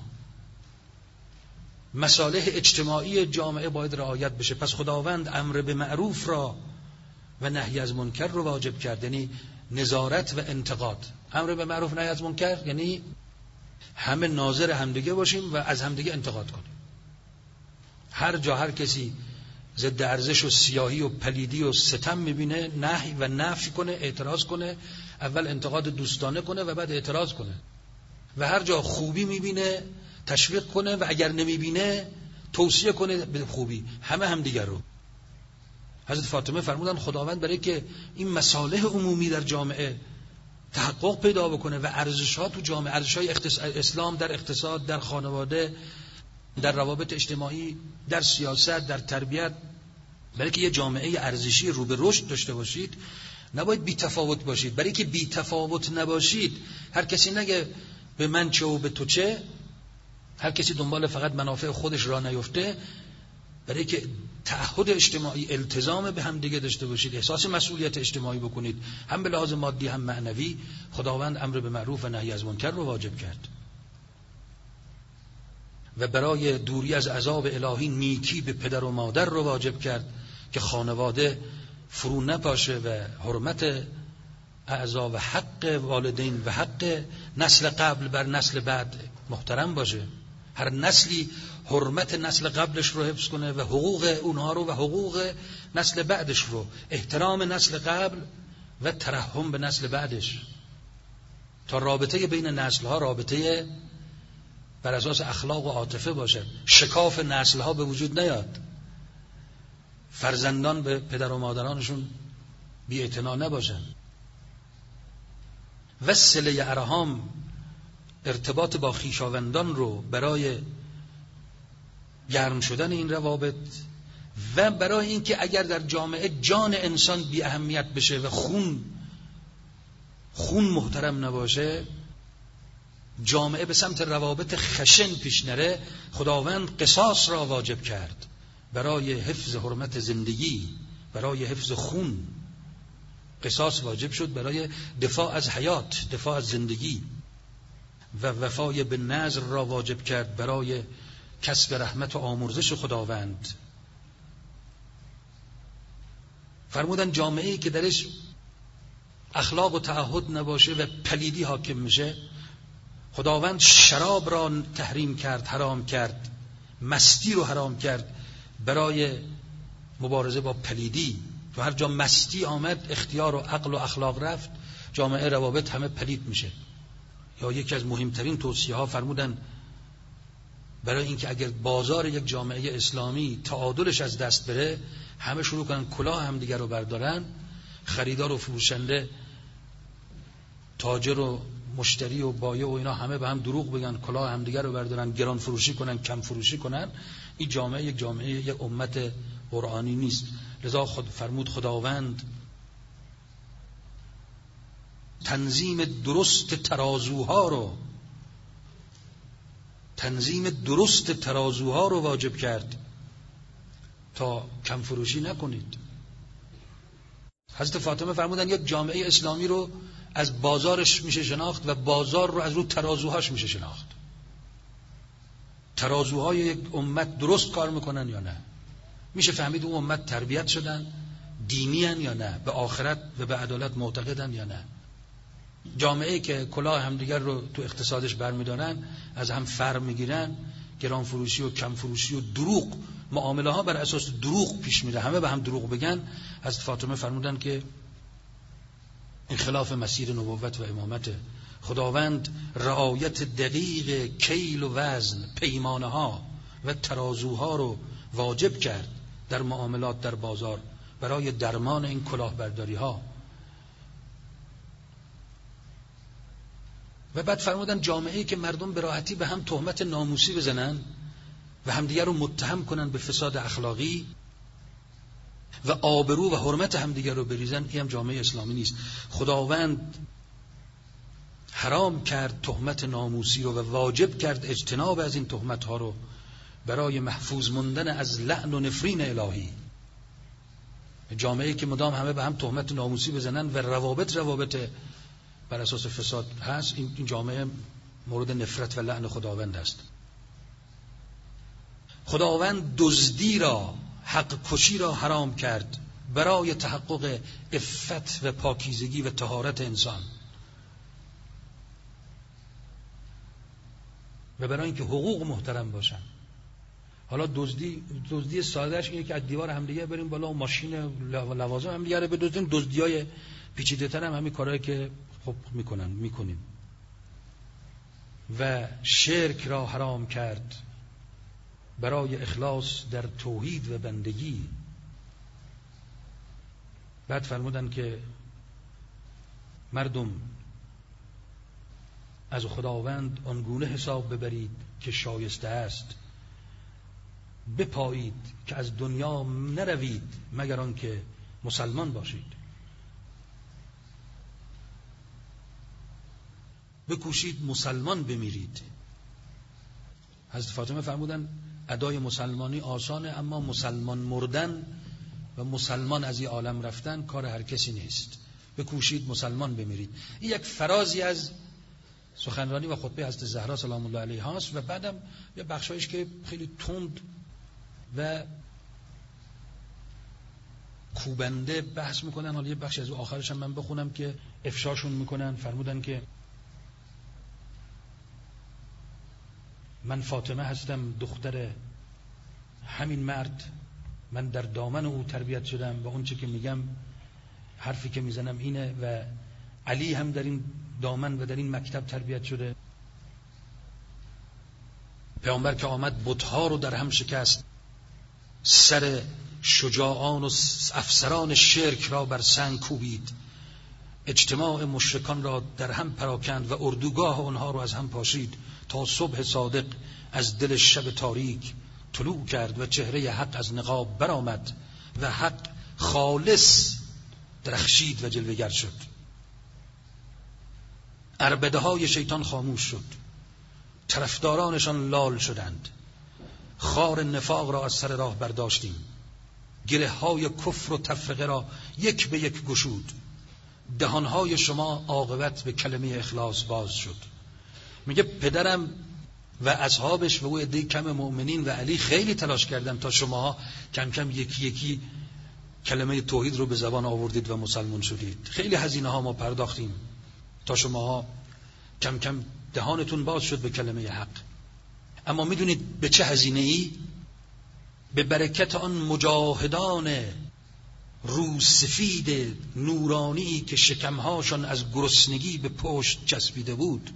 مصالح اجتماعی جامعه باید رعایت بشه. پس خداوند امر به معروف را و نهی از منکر رو واجب کرد، یعنی نظارت و انتقاد. امر به معروف نهی از منکر یعنی همه ناظر همدیگه باشیم و از همدیگه انتقاد کنیم. هر جا هر کسی ضد ارزش و سیاهی و پلیدی و ستم میبینه، نهی و نفی کنه، اعتراض کنه. اول انتقاد دوستانه کنه و بعد اعتراض کنه. و هر جا خوبی میبینه تشویق کنه و اگر نمیبینه توصیه کنه به خوبی. همه همدیگر رو. حضرت فاطمه فرمودن خداوند برای که این مصالح عمومی در جامعه تحقق پیدا بکنه و ارزش‌ها تو جامعه، ارزش‌های اسلام در اقتصاد، در خانواده، در روابط اجتماعی، در سیاست، در تربیت، برای که یه جامعه ارزشی رو به رشد داشته باشید نباید بی تفاوت باشید. برای که بی تفاوت نباشید، هر کسی نگه به من چه و به تو چه، هر کسی دنبال فقط منافع خودش را نیفته، برای که تعهد اجتماعی، التزام به هم دیگه داشته باشید، احساس مسئولیت اجتماعی بکنید، هم به لحاظ مادی هم معنوی، خداوند امر به معروف و نهی از منکر رو واجب کرد. و برای دوری از عذاب الهی نیکی به پدر و مادر رو واجب کرد که خانواده فرو نپاشه و حرمت اعضا و حق والدین و حق نسل قبل بر نسل بعد محترم باشه. هر نسلی حرمت نسل قبلش رو حفظ کنه و حقوق اونها رو و حقوق نسل بعدش رو، احترام نسل قبل و ترحم به نسل بعدش، تا رابطه بین نسلها رابطه بر اساس اخلاق و عاطفه باشه، شکاف نسلها به وجود نیاد، فرزندان به پدر و مادرانشون بی اعتنا نباشن. و صله ارحام، ارتباط با خویشاوندان رو برای گرم شدن این روابط و برای اینکه اگر در جامعه جان انسان بی اهمیت بشه و خون محترم نباشه، جامعه به سمت روابط خشن پیش نره، خداوند قصاص را واجب کرد برای حفظ حرمت زندگی، برای حفظ خون. قصاص واجب شد برای دفاع از حیات، دفاع از زندگی. و وفای به نذر را واجب کرد برای کسب رحمت و آمرزش خداوند. فرمودن جامعه‌ای که درش اخلاق و تعهد نباشه و پلیدی حاکم میشه، خداوند شراب را تحریم کرد، حرام کرد، مستی رو حرام کرد برای مبارزه با پلیدی. تو هر جا مستی آمد، اختیار و عقل و اخلاق رفت، جامعه روابط همه پلید میشه. یا یکی از مهمترین توصیه ها فرمودن برای اینکه اگر بازار یک جامعه اسلامی تعادلش از دست بره، همه شروع کنن کلاه هم دیگر رو بردارن، خریدار و فروشنده، تاجر و مشتری و بایع و اینا همه به هم دروغ بگن، کلاه هم دیگر رو بردارن، گران فروشی کنن، کم فروشی کنن، این جامعه یک امت قرآنی نیست. لذا فرمود خداوند تنظیم درست ترازوها رو واجب کرد تا کم فروشی نکنید. حضرت فاطمه فرمودن یک جامعه اسلامی رو از بازارش میشه شناخت و بازار رو از رو ترازوهاش میشه شناخت. ترازوهای یک امت درست کار میکنن یا نه؟ میشه فهمید اون امت تربیت شدن، دینی هن یا نه، به آخرت و به عدالت معتقدن یا نه. جامعه که کلاه همدیگر رو تو اقتصادش برمیدارن، از هم فر میگیرن، گران فروشی و کم فروشی و دروغ، معامله ها بر اساس دروغ پیش میره، همه به هم دروغ بگن. حضرت فاطمه فرمودن که این خلاف مسیر نبوت و امامت. خداوند رعایت دقیق کیل و وزن، پیمانه ها و ترازوها رو واجب کرد در معاملات در بازار برای درمان این کلاهبرداری ها. و بعد فرمودن جامعه‌ای که مردم به راحتی به هم تهمت ناموسی بزنن و همدیگر رو متهم کنن به فساد اخلاقی و آبرو و حرمت همدیگر رو بریزن، این هم جامعه اسلامی نیست. خداوند حرام کرد تهمت ناموسی رو و واجب کرد اجتناب از این تهمت ها رو برای محفوظ موندن از لعن و نفرین الهی. جامعه‌ای که مدام همه به هم تهمت ناموسی بزنن و روابط بر اساس فساد هست، این جامعه مورد نفرت و لعن خداوند است. خداوند دزدی را، حق کشی را حرام کرد برای تحقق عفت و پاکیزگی و طهارت انسان و برای اینکه حقوق محترم باشن. حالا دزدی سادهش اینه که از دیوار همدیگه بریم بالا و ماشین و لوازم همدیگه رو بدزدیم. دزدیای پیچیده‌تر هم همین کارهایی که خب میکنیم. و شرک را حرام کرد برای اخلاص در توحید و بندگی. بعد فرمودن که مردم از خداوند آنگونه حساب ببرید که شایسته است، بپایید که از دنیا نروید مگر آنکه مسلمان باشید. بکوشید مسلمان بمیرید. حضرت فاطمه فرمودن ادای مسلمانی آسانه، اما مسلمان مردن و مسلمان از این عالم رفتن کار هر کسی نیست. بکوشید مسلمان بمیرید. این یک فرازی از سخنرانی و خطبه حضرت زهرا سلام الله علیها است و بعدم یه بخشایش که خیلی تند و کوبنده بحث میکنن. حالا یه بخش از آخرش هم من بخونم که افشاشون میکنن. فرمودن که من فاطمه هستم، دختر همین مرد، من در دامن او تربیت شدم و اون چه که میگم، حرفی که میزنم اینه. و علی هم در این دامن و در این مکتب تربیت شده. پیامبر که آمد بت‌ها رو در هم شکست، سر شجاعان و افسران شرک را بر سنگ کوبید، اجتماع مشرکان را در هم پراکند و اردوگاه آنها را از هم پاشید تا صبح صادق از دل شب تاریک طلوع کرد و چهره حق از نقاب برآمد و حق خالص درخشید و جلوه‌گر شد. عربده های شیطان خاموش شد، طرفدارانشان لال شدند. خار نفاق را از سر راه برداشتیم، گره های کفر و تفرقه را یک به یک گشود. دهانهای شما عاقبت به کلمه اخلاص باز شد. میگه پدرم و اصحابش و او عده کم مؤمنین و علی خیلی تلاش کردن تا شما کم کم یکی یکی کلمه توحید رو به زبان آوردید و مسلمان شدید. خیلی هزینه ها ما پرداختیم تا شما کم کم دهانتون باز شد به کلمه حق. اما میدونید به چه هزینه‌ای؟ به برکت آن مجاهدان روسفید نورانی که شکمهاشان از گرسنگی به پشت چسبیده بود.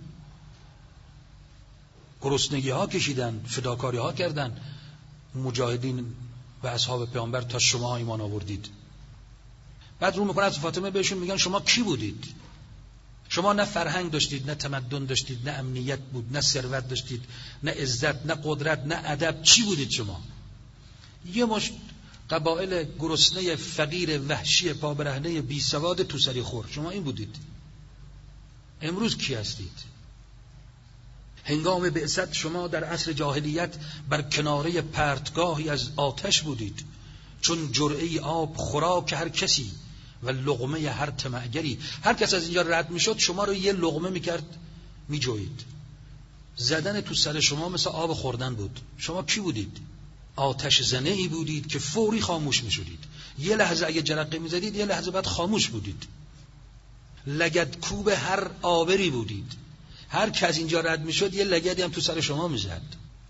گرسنگی ها کشیدن، فداکاری ها کردن مجاهدین و اصحاب پیامبر تا شما ایمان آوردید. بعد رو میکنه از فاطمه بهشون میگن شما کی بودید؟ شما نه فرهنگ داشتید، نه تمدن داشتید، نه امنیت بود، نه ثروت داشتید، نه عزت، نه قدرت، نه ادب. چی بودید شما؟ یه مشت قبایل گرسنه فقیر وحشی پابرهنه بی سواد تو سری خور. شما این بودید. امروز کی هستید؟ هنگام بعثت شما در عصر جاهلیت بر کناره پرتگاهی از آتش بودید، چون جرعه آب خوراک هر کسی و لقمه هر طمعگری. هر کس از اینجا رد میشد شما رو یه لقمه میکرد میجوید. زدن تو سر شما مثل آب خوردن بود. شما کی بودید؟ آتش زنه ای بودید که فوری خاموش میشدید. یه لحظه اگه جرقه میزدید یه لحظه بعد خاموش بودید. لگد کوب هر آبری بودید. هر کس اینجا رد میشد یه لگدی هم تو سر شما میزد.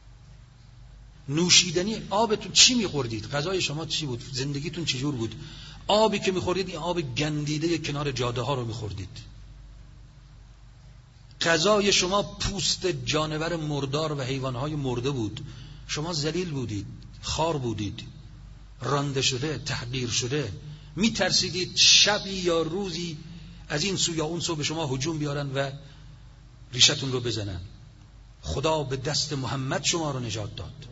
نوشیدنی آبتون چی میخوردید؟ غذای شما چی بود؟ زندگیتون چجور بود؟ آبی که میخوردید این آب گندیده کنار جاده ها رو میخوردید. غذای شما پوست جانور مردار و حیوانهای مرده بود. شما ذلیل بودید، خار بودید، رانده شده، تحقیر شده. میترسیدید شبی یا روزی از این سو یا اون سو به شما هجوم بیارن و ریشتون رو بزنن. خدا به دست محمد شما رو نجات داد.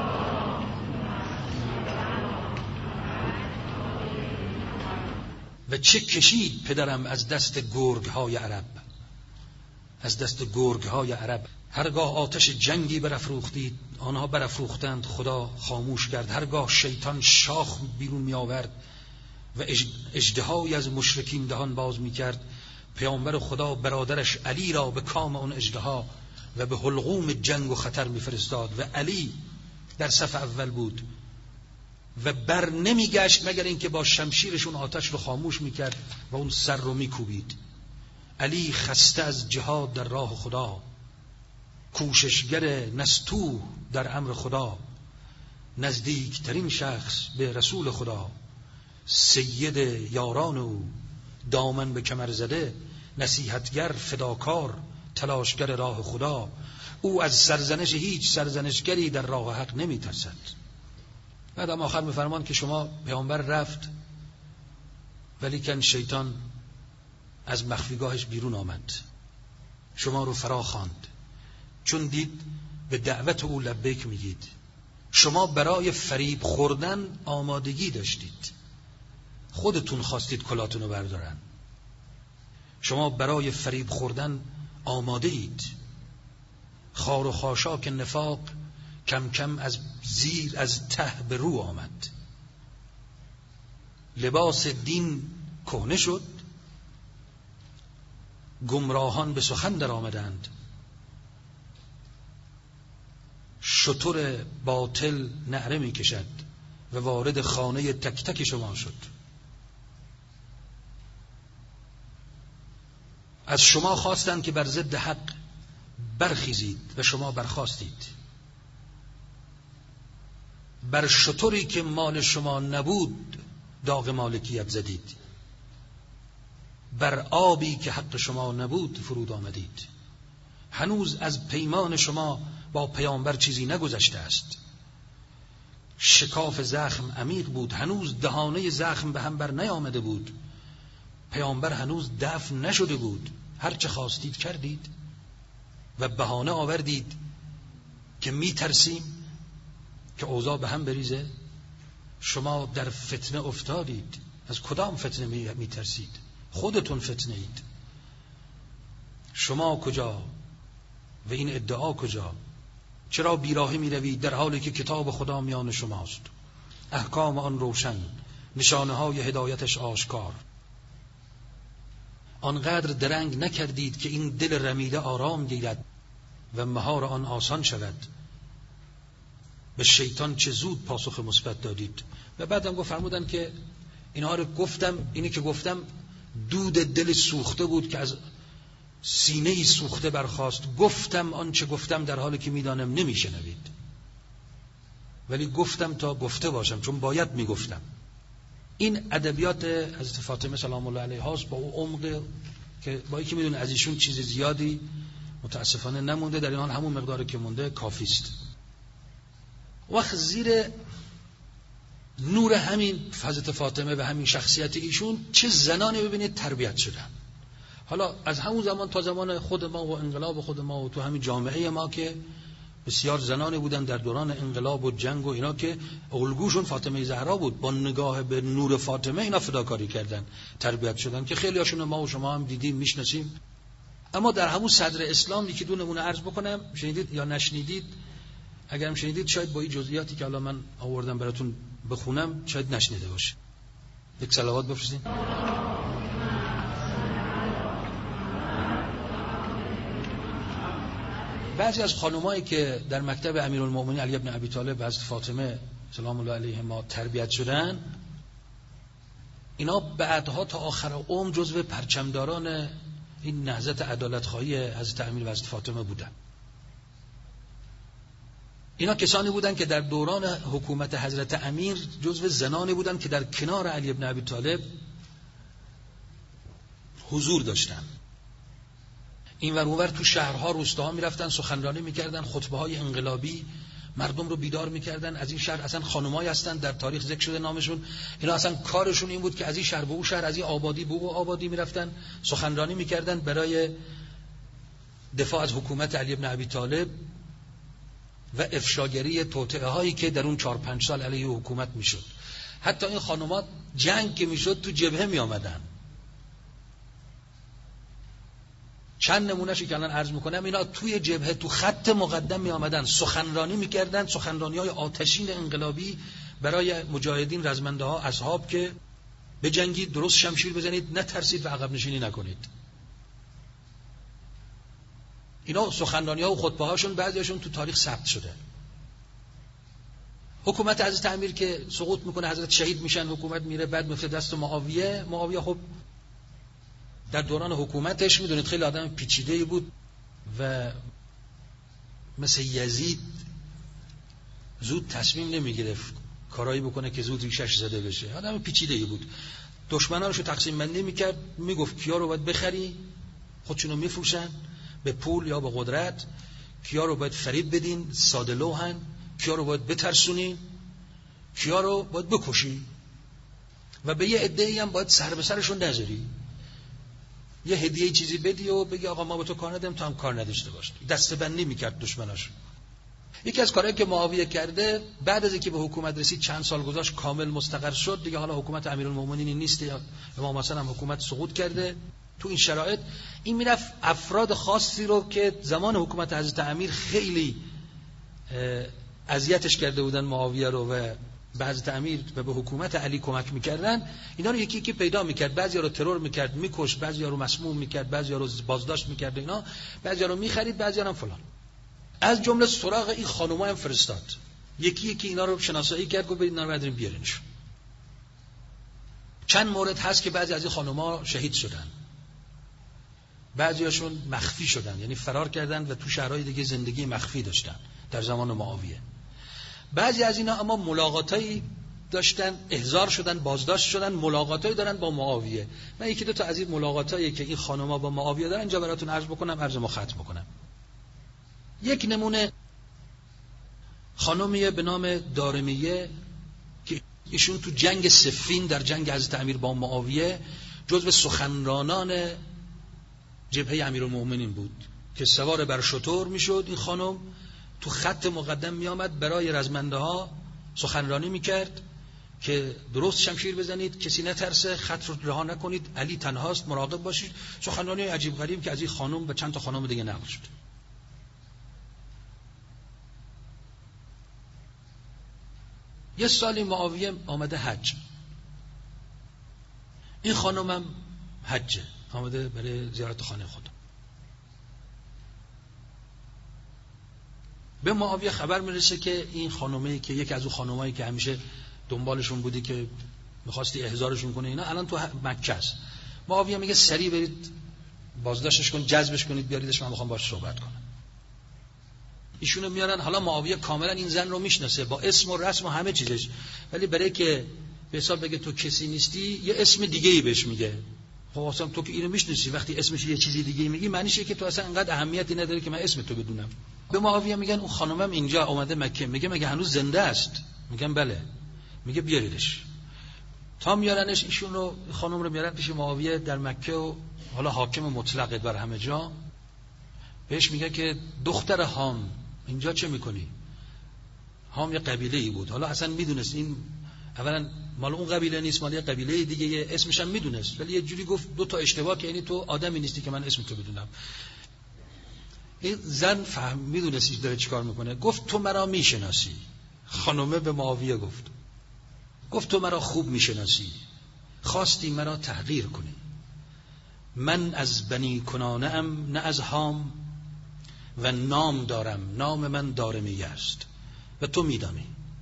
و چه کشید پدرم از دست گرگ‌های عرب، از دست گرگ‌های عرب. هرگاه آتش جنگی برافروختید آنها برافروختند، خدا خاموش کرد. هرگاه شیطان شاخ بیرون می آورد و اژدهایی از مشرکین دهان باز می کرد، پیامبر خدا برادرش علی را به کام اون اژدها و به حلقوم جنگ و خطر می فرستاد و علی در صف اول بود و بر نمی گشت مگر اینکه با شمشیرشون آتش رو خاموش می کرد و اون سر رو می کوبید. علی خسته از جهاد در راه خدا، کوششگر نستوه در امر خدا، نزدیکترین شخص به رسول خدا، سید یاران او، دامن به کمر زده، نصیحتگر، فداکار، تلاشگر راه خدا. او از سرزنش هیچ سرزنشگری در راه حق نمی ترسد. بعد هم آخر میفرمان که شما پیامبر رفت ولیکن شیطان از مخفیگاهش بیرون آمد، شما رو فرا خواند، چون دید به دعوت او لبیک میگید. شما برای فریب خوردن آمادگی داشتید، خودتون خواستید کلاتون رو بردارن. شما برای فریب خوردن آماده اید. خار و خاشاک نفاق کم کم از زیر از ته به رو آمد. لباس دین کهنه شد، گمراهان به سخن در آمدند. شتر باطل نعره می کشد و وارد خانه تک تک شما شد. از شما خواستند که بر ضد حق برخیزید و شما برخاستید. بر شتری که مال شما نبود داغ مالکیت زدید. بر آبی که حق شما نبود فرود آمدید. هنوز از پیمان شما با پیامبر چیزی نگذشته است. شکاف زخم عمیق بود، هنوز دهانه زخم به هم بر نیامده بود. پیامبر هنوز دفن نشده بود. هر چه خواستید کردید و بهانه آوردید که می ترسیم که اوضاع به هم بریزه. شما در فتنه افتادید. از کدام فتنه می ترسید؟ خودتون فتنه اید. شما کجا و این ادعا کجا؟ چرا بیراهی می روید در حالی که کتاب خدا میان شماست، احکام آن روشن، نشانه های هدایتش آشکار؟ آنقدر درنگ نکردید که این دل رمیده آرام گیرد و مهار آن آسان شود. به شیطان چه زود پاسخ مثبت دادید. و بعدم گفت فرمودن که اینها رو گفتم، اینی که گفتم دود دل سوخته بود که از سینه سوخته برخاست. گفتم آنچه گفتم در حالی که میدانم نمیشنوید، ولی گفتم تا گفته باشم، چون باید میگفتم. این ادبیات حضرت فاطمه سلام الله علیها است، با اون عمق که با اینکه میدونه از ایشون چیز زیادی متاسفانه نمونده، در این حال همون مقداری که مونده کافی است. وقت زیر نور همین حضرت فاطمه و همین شخصیت ایشون چه زنانی ببینید تربیت شدن. حالا از همون زمان تا زمان خود ما و انقلاب خود ما و تو همین جامعه ما که بسیار زنانی بودن در دوران انقلاب و جنگ و اینا که الگوشون فاطمه زهرا بود. با نگاه به نور فاطمه اینا فداکاری کردن، تربیت شدن، که خیلی هاشون ما و شما هم دیدیم، میشناسیم. اما در همون صدر اسلام یکی دو نمونه عرض بکنم، شنیدید یا نشنیدید؟ اگرم شنیدید شاید با این جزئیاتی که الان من آوردم براتون بخونم شاید نشنیده باشه. یک صلوات بفرستین. بعضی از خانمایی که در مکتب امیرالمومنین علی بن ابی طالب و حضرت فاطمه سلام الله علیهما تربیت شدن، اینا بعدها تا آخر عمر جزو پرچمداران این نهضت عدالت‌خواهی حضرت امیر و حضرت فاطمه بودن. اینا کسانی بودن که در دوران حکومت حضرت امیر جزو زنانی بودن که در کنار علی بن ابی طالب حضور داشتن. این ور اونور تو شهرها روستاها میرفتن، سخنرانی میکردن، خطبه های انقلابی، مردم رو بیدار میکردن. از این شهر اصلا خانمایی هستن در تاریخ ذکر شده نامشون، اینا اصلا کارشون این بود که از این شهر به اون شهر، از این آبادی به اون آبادی میرفتن، سخنرانی میکردن برای دفاع از حکومت علی بن ابی طالب و افشاگری توطئه هایی که در اون 4-5 سال علیه حکومت میشد. حتی این خانمات جنگ که میشد تو جبهه میآمدن. چند نمونهشی که الان عرض میکنم، اینا توی جبهه تو خط مقدم میآمدن، سخنرانی میکردن، سخنرانی‌های آتشین انقلابی برای مجاهدین، رزمنده ها، اصحاب که بجنگید، درست شمشیر بزنید، نترسید و عقب نشینی نکنید. اینا سخنرانی‌ها و خطبه‌هاشون بعضیاشون تو تاریخ ثبت شده. حکومت حضرت امیر که سقوط میکنه، حضرت شهید میشن، حکومت میره، بعد میفته دست معاویه. معاویه خب در دوران حکومتش میدونید خیلی آدم پیچیده‌ای بود و مثل یزید زود تصمیم نمیگرفت کارایی بکنه که زود ریشش زده بشه. آدم پیچیده‌ای بود. دشمنانشو تقسیم بندی میکرد، میگفت کیا رو باید بخری، خودشونو میفروشن به پول یا به قدرت، کیا رو باید فریب بدین، ساده لوحن، کیا رو باید بترسونین، کیا رو باید بکشی و به یه عده‌ای هم باید سر به سرشون نذاری. یه هدیه چیزی بدی و بگی آقا ما با تو کار نداریم، تو هم کار نداشته باش. دسته‌بندی میکرد دشمناش. یکی از کارهایی که معاویه کرده، بعد از اینکه به حکومت رسید، چند سال گذشت، کامل مستقر شد دیگه، حالا حکومت امیرالمومنین نیست، یا امام حسن هم حکومت سقوط کرده. تو این شرایط این میرفت افراد خاصی رو که زمان حکومت حضرت امیر خیلی اذیتش کرده بودن معاویه رو و به حضرت امیر و به حکومت علی کمک میکردن، اینا رو یکی یکی پیدا میکرد، بعضیا رو ترور میکرد، میکشت، بعضیا رو مسموم میکرد، بعضیا رو بازداشت میکرد، اینا بعضیا رو میخرید، بعضیا هم فلان. از جمله سراغ این خانوما هم فرستاد، یکی یکی اینا رو شناسایی کرد، گفت اینا رو بردارین بیارینش. چند مورد هست که بعضی از این خانوما شهید شدن، بعضیاشون مخفی شدن، یعنی فرار کردن و تو شهرهای دیگه زندگی مخفی داشتن در زمان معاویه. بعضی از اینا اما ملاقاتایی داشتن، احضار شدن، بازداشت شدن، ملاقاتایی دارن با معاویه. من یکی دو تا از این ملاقاتایی که این خانوما با معاویه دارن اینجا براتون عرض بکنم، عرضمو ختم بکنم. یک نمونه خانمیه به نام دارمیه که ایشون تو جنگ صفین، در جنگ حضرت امیر با معاویه، جزو سخنرانان جبهه امیرالمومنین بود که سوار بر شتر میشد. این خانم تو خط مقدم میآمد، برای رزمنده ها سخنرانی میکرد که درست شمشیر بزنید، کسی نترسه، خط رو رها نکنید، علی تنهاست، مراقب باشید. سخنرانی عجیب غریب که از این خانم به چند تا خانم دیگه نقل شد. یه سالی معاویه آمده حج، این خانم هم حجه، آمده برای زیارت خانه خدا. به معاویه خبر میرسه که این خانومه‌ای که یکی از اون خانومایی که همیشه دنبالشون بودی که می‌خواستی احضارشون کنه، اینا الان تو مکه است. معاویه میگه سریع برید بازداشتش کن، جذبش کنید، بیاریدش، من می‌خوام باهاش صحبت کنم. ایشونو میارن. حالا معاویه کاملا این زن رو میشناسه با اسم و رسم و همه چیزش، ولی برای که به حساب بگه تو کسی نیستی، یه اسم دیگه‌ای بهش میگه. خب اصلا تو که اینو میشناسی، وقتی اسمش یه چیزی دیگه میگی، معنیشه که تو اصلا انقدر اهمیتی نداره که من اسم تو بدونم. به معاویه میگن اون خانمم اینجا اومده مکه. میگه مگه هنوز زنده است؟ میگن بله. میگه بیاریدش. تا میارنش، ایشون رو، خانم رو میارن پیش معاویه در مکه و حالا حاکم مطلق بر همه جا. بهش میگه که دختر هام، اینجا چه میکنی؟ هام یه قبیله ای بود، حالا اصلا میدونست این اولا مال اون قبیله نیست، مال یه قبیله دیگه، یه اسمش هم میدونست، ولی یه جوری گفت دو تا اشتباه که یعنی تو آدمی نیستی که من اسم تو بدونم. این زن فهم میدونست داره چیکار میکنه. گفت تو مرا میشناسی. خانومه به معاویه گفت تو مرا خوب میشناسی، خواستی مرا تحقیر کنی. من از بنی کنانه ام نه از هام، و نام دارم، نام من دارمی است و تو میدانی.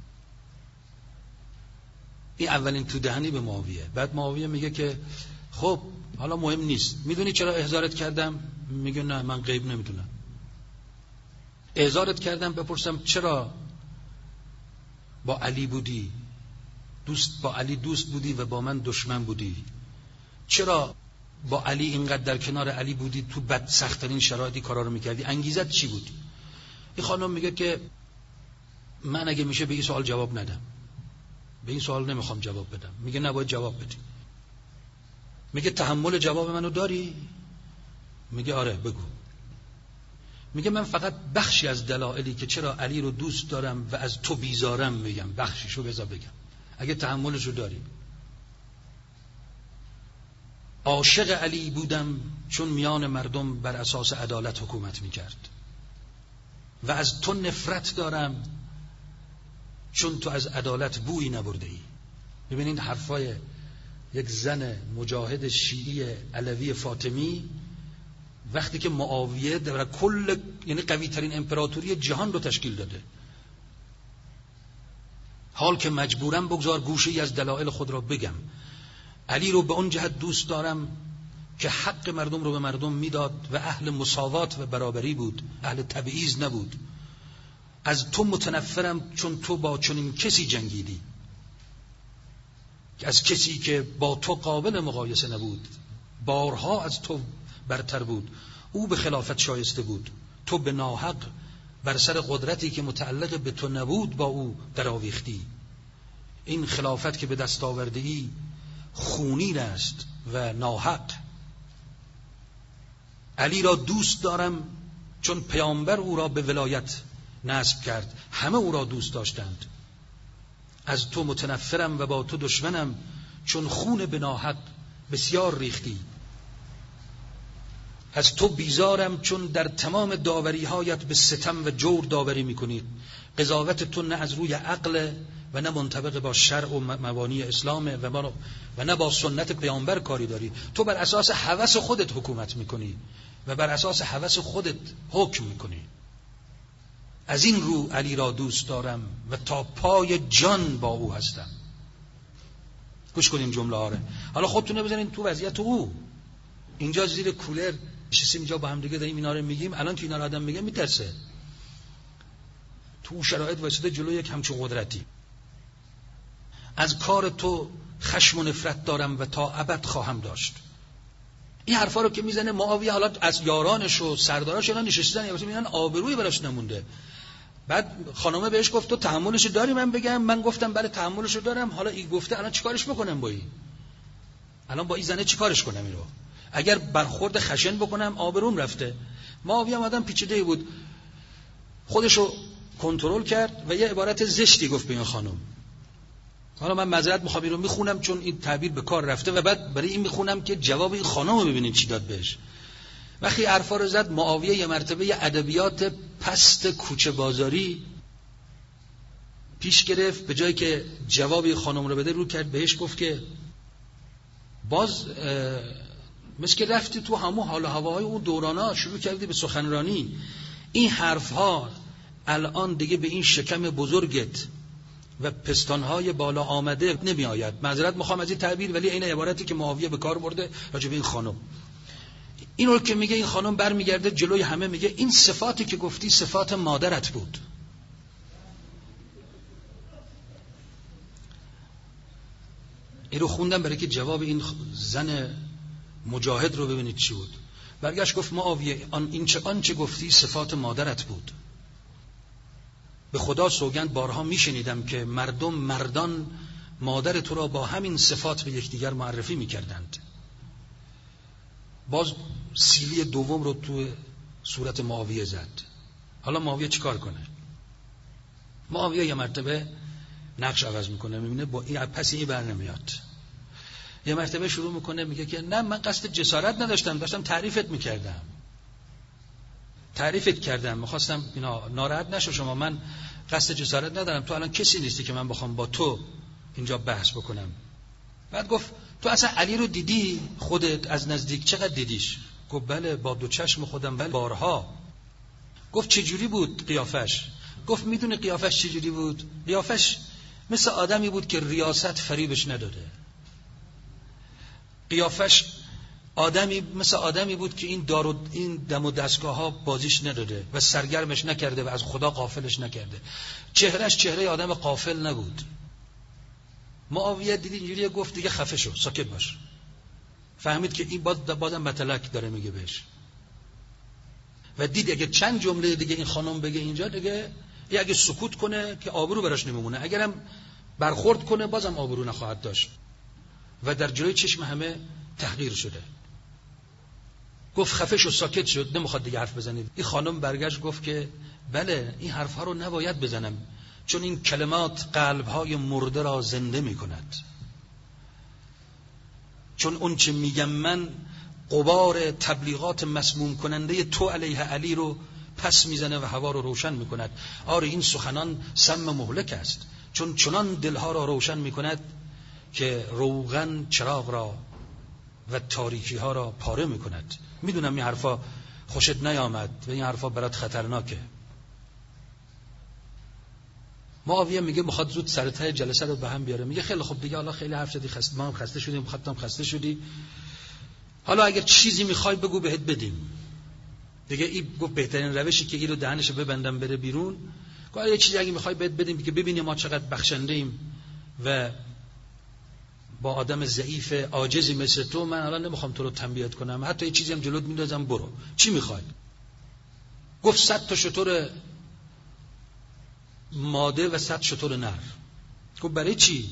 این اولین تو دهنی به معاویه. بعد معاویه میگه که خب حالا مهم نیست، میدونی چرا احضارت کردم؟ میگه نه من غیب نمیدونم. احضارت کردم بپرسم چرا با علی بودی، با علی دوست بودی و با من دشمن بودی؟ چرا با علی اینقدر در کنار علی بودی، تو بد سخت‌ترین شرایطی کارا رو میکردی؟ انگیزت چی بود؟ این خانم میگه که من اگه میشه به این سوال جواب ندم، به این سوال نمیخوام جواب بدم. میگه نباید جواب بدی. میگه تحمل جواب منو داری؟ میگه آره بگو. میگه من فقط بخشی از دلایلی که چرا علی رو دوست دارم و از تو بیزارم میگم، بخشیشو بذار بگم اگه تحملشو داری. عاشق علی بودم چون میان مردم بر اساس عدالت حکومت میکرد، و از تو نفرت دارم چون تو از عدالت بویی نبرده ای. ببینید حرفای یک زن مجاهد شیعی علوی فاطمی وقتی که معاویه در کل یعنی قوی ترین امپراتوری جهان رو تشکیل داده، حال که مجبورم بگذار گوشه‌ای از دلایل خود را بگم. علی رو به اون جهت دوست دارم که حق مردم رو به مردم میداد و اهل مساوات و برابری بود، اهل تبعیض نبود. از تو متنفرم چون تو با چنین کسی جنگیدی، از کسی که با تو قابل مقایسه نبود، بارها از تو برتر بود. او به خلافت شایسته بود، تو به ناحق بر سر قدرتی که متعلق به تو نبود با او درآویختی. این خلافت که به دست آورده ای خونین است و ناحق. علی را دوست دارم چون پیامبر او را به ولایت نسب کرد، همه او را دوست داشتند. از تو متنفرم و با تو دشمنم چون خون به ناحق بسیار ریختی. از تو بیزارم چون در تمام داوری‌هایت به ستم و جور داوری می‌کنی. قضاوت تو نه از روی عقل و نه منطبق با شرع و مبانی اسلام و نه با سنت پیامبر کاری داری. تو بر اساس هوس خودت حکومت می‌کنی و بر اساس هوس خودت حکم می‌کنی. از این رو علی را دوست دارم و تا پای جان با او هستم. گوش کنین جمله ها رو. حالا خودتون بزنین تو وضعیت او. اینجا زیر کولر نشستیم، اینجا با هم دیگه داریم اینا رو میگیم. الان که اینا رو آدم میگه میترسه. تو شرایط واسطه جلوی یک همچون قدرتی. از کار تو خشم و نفرت دارم و تا ابد خواهم داشت. این حرفا رو که میزنه معاویه، حالا از یارانش و سرداراش اینا نشستن، یا میگن آبرویی براش نمونده. بعد خانومه بهش گفت تو تحملش داری من بگم؟ من گفتم بله تحملش دارم. حالا این گفته، الان چیکارش بکنم با این؟ الان با این زنه چیکارش کنم این رو؟ اگر برخورد خشن بکنم آبروم رفته. معاویه آدم پیچیده‌ای بود، خودشو کنترل کرد و یه عبارت زشتی گفت به این خانم. حالا من معذرت میخوام این رو میخونم چون این تعبیر به کار رفته و بعد برای این میخونم که جواب این خانم رو ببینید چی داد بهش. وقتی حرفا رو زد، معاویه یه مرتبه یه ادبیات پست کوچه بازاری پیش گرفت، به جایی که جوابی خانم رو بده رو کرد بهش گفت که باز مثل که رفتی تو همون حال و هوای اون دورانا شروع کردی به سخنرانی. این حرفها الان دیگه به این شکم بزرگت و پستانهای بالا آمده نمی آید. معذرت میخوام از این تعبیر، ولی این عبارتی که معاویه به کار برده راجع به این خانم، این رو که میگه این خانم برمیگرده جلوی همه میگه این صفاتی که گفتی صفات مادرت بود. این رو خوندم برای که جواب این زن مجاهد رو ببینید چی بود. برگشت گفت معاویه آنچه گفتی صفات مادرت بود. به خدا سوگند بارها میشنیدم که مردان مادر تو را با همین صفات به یکدیگر معرفی میکردند. باز سیلی دوم رو تو صورت معاویه زد. حالا معاویه چیکار کنه؟ معاویه یه مرتبه نقش عوض میکنه، میبینه با این پس این بر نمیاد. یه مرتبه شروع میکنه میگه که نه من قصد جسارت نداشتم، داشتم تعریفت کردم، میخواستم اینا ناراحت نشو شما، من قصد جسارت ندارم، تو الان کسی نیستی که من بخوام با تو اینجا بحث بکنم. بعد گفت تو اصلا علی رو دیدی خودت از نزدیک؟ چقدر دیدیش؟ گفت بله با دو چشم خودم، بله بارها. گفت چجوری بود قیافش؟ گفت میدونی قیافش چجوری بود؟ قیافش مثل آدمی بود که ریاست فریبش نداده. قیافش مثل آدمی بود که این دم و دستگاه ها بازیش نداده و سرگرمش نکرده و از خدا غافلش نکرده. چهرهش چهره آدم غافل نبود. معاویه دید اینجوریه، گفت دیگه خفه شو، ساکت باش. فهمید که این بازم متلک داره میگه بهش و دید اگه چند جمله دیگه این خانم بگه اینجا دیگه اگه سکوت کنه که آبرو براش نمیمونه، اگرم برخورد کنه بازم آبرو نخواهد داشت و در جلوی چشم همه تحقیر شده. گفت خفه شو، ساکت شد، نمیخواد دیگه حرف بزنید. این خانم برگشت گفت که بله این حرفها رو نباید بزنم، چون این کلمات قلبهای مرده را زنده میکند، چون اون چه میگم من غبار تبلیغات مسموم کننده تو علیه علی رو پس میزنه و هوا رو روشن میکند. آره این سخنان سم مهلک است، چون چنان دلها را روشن میکند که روغن چراغ را و تاریکی ها را پاره میکند. میدونم این حرفا خوشت نیامد و این حرفا برات خطرناکه. معاویه میگه میخواد زود سر ته جلسه رو به هم بیاره. میگه خیلی خوب دیگه، حالا خیلی حرف زدی، ما هم خسته شدیم، خودت خسته شدی، حالا اگر چیزی میخوای بگو بهت بدیم. دیگه این گفت بهترین روشی که این رو دهنشو ببندم بره بیرون. گفت یه چیزی اگه میخوای بهت بدیم که ببینیم ما چقدر بخشنده ایم و با آدم ضعیف عاجزی مثل تو من الان نمیخوام تو رو تنبیهت کنم، حتی یه چیزی هم جلوت میندازم، برو چی میخوای؟ گفت 100 تا شتر ماده و 100 شتر نر. گفت برای چی؟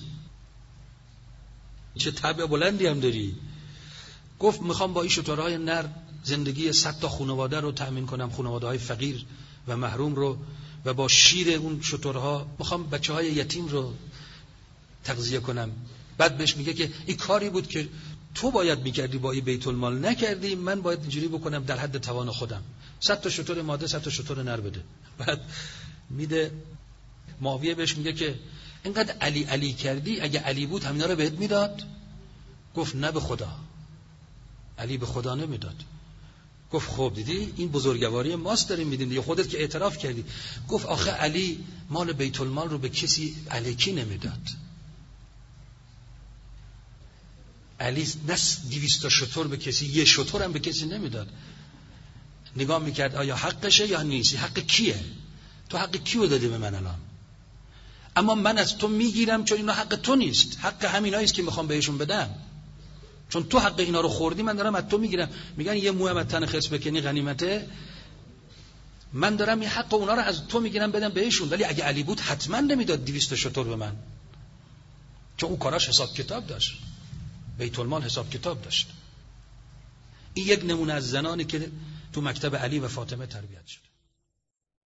چه طبع بلندی هم داری؟ گفت میخوام با این شترهای نر زندگی 100 تا خانواده رو تأمین کنم، خانواده‌های فقیر و محروم رو، و با شیر اون شترها میخوام بچه‌های یتیم رو تغذیه کنم. بعد بهش میگه که این کاری بود که تو باید میکردی، با این بیت المال نکردی، من باید اینجوری بکنم در حد توان خودم. 100 تا شتر ماده 100 تا شتر نر بده. بعد میده. معاویه بهش میگه که اینقدر علی کردی، اگه علی بود همینا رو بهت میداد؟ گفت نه به خدا، علی به خدا نمیداد. گفت خب دیدی این بزرگواری ماست داریم میدیم دیگه، خودت که اعتراف کردی. گفت آخه علی مال بیت المال رو به کسی الکی نمیداد. علی نه 200 تا شتر به کسی، یه شتر هم به کسی نمیداد. نگاه میکرد آیا حقشه یا نیست، حق کیه؟ تو حق کیو دادی به من الان؟ اما من از تو میگیرم چون اینا حق تو نیست، حق همینایی است که میخوام بهشون بدم. چون تو حق اینا رو خوردی من دارم از تو میگیرم. میگن یه موی از تن خس بکنی غنیمته، من دارم این حق اونا رو از تو میگیرم بدم بهشون. ولی اگه علی بود حتما نمیداد 200 شتر به من، چون اون کاراش حساب کتاب داشت، بیت المال حساب کتاب داشت. این یک نمونه از زنانی که تو مکتب علی و فاطمه تربیت شد.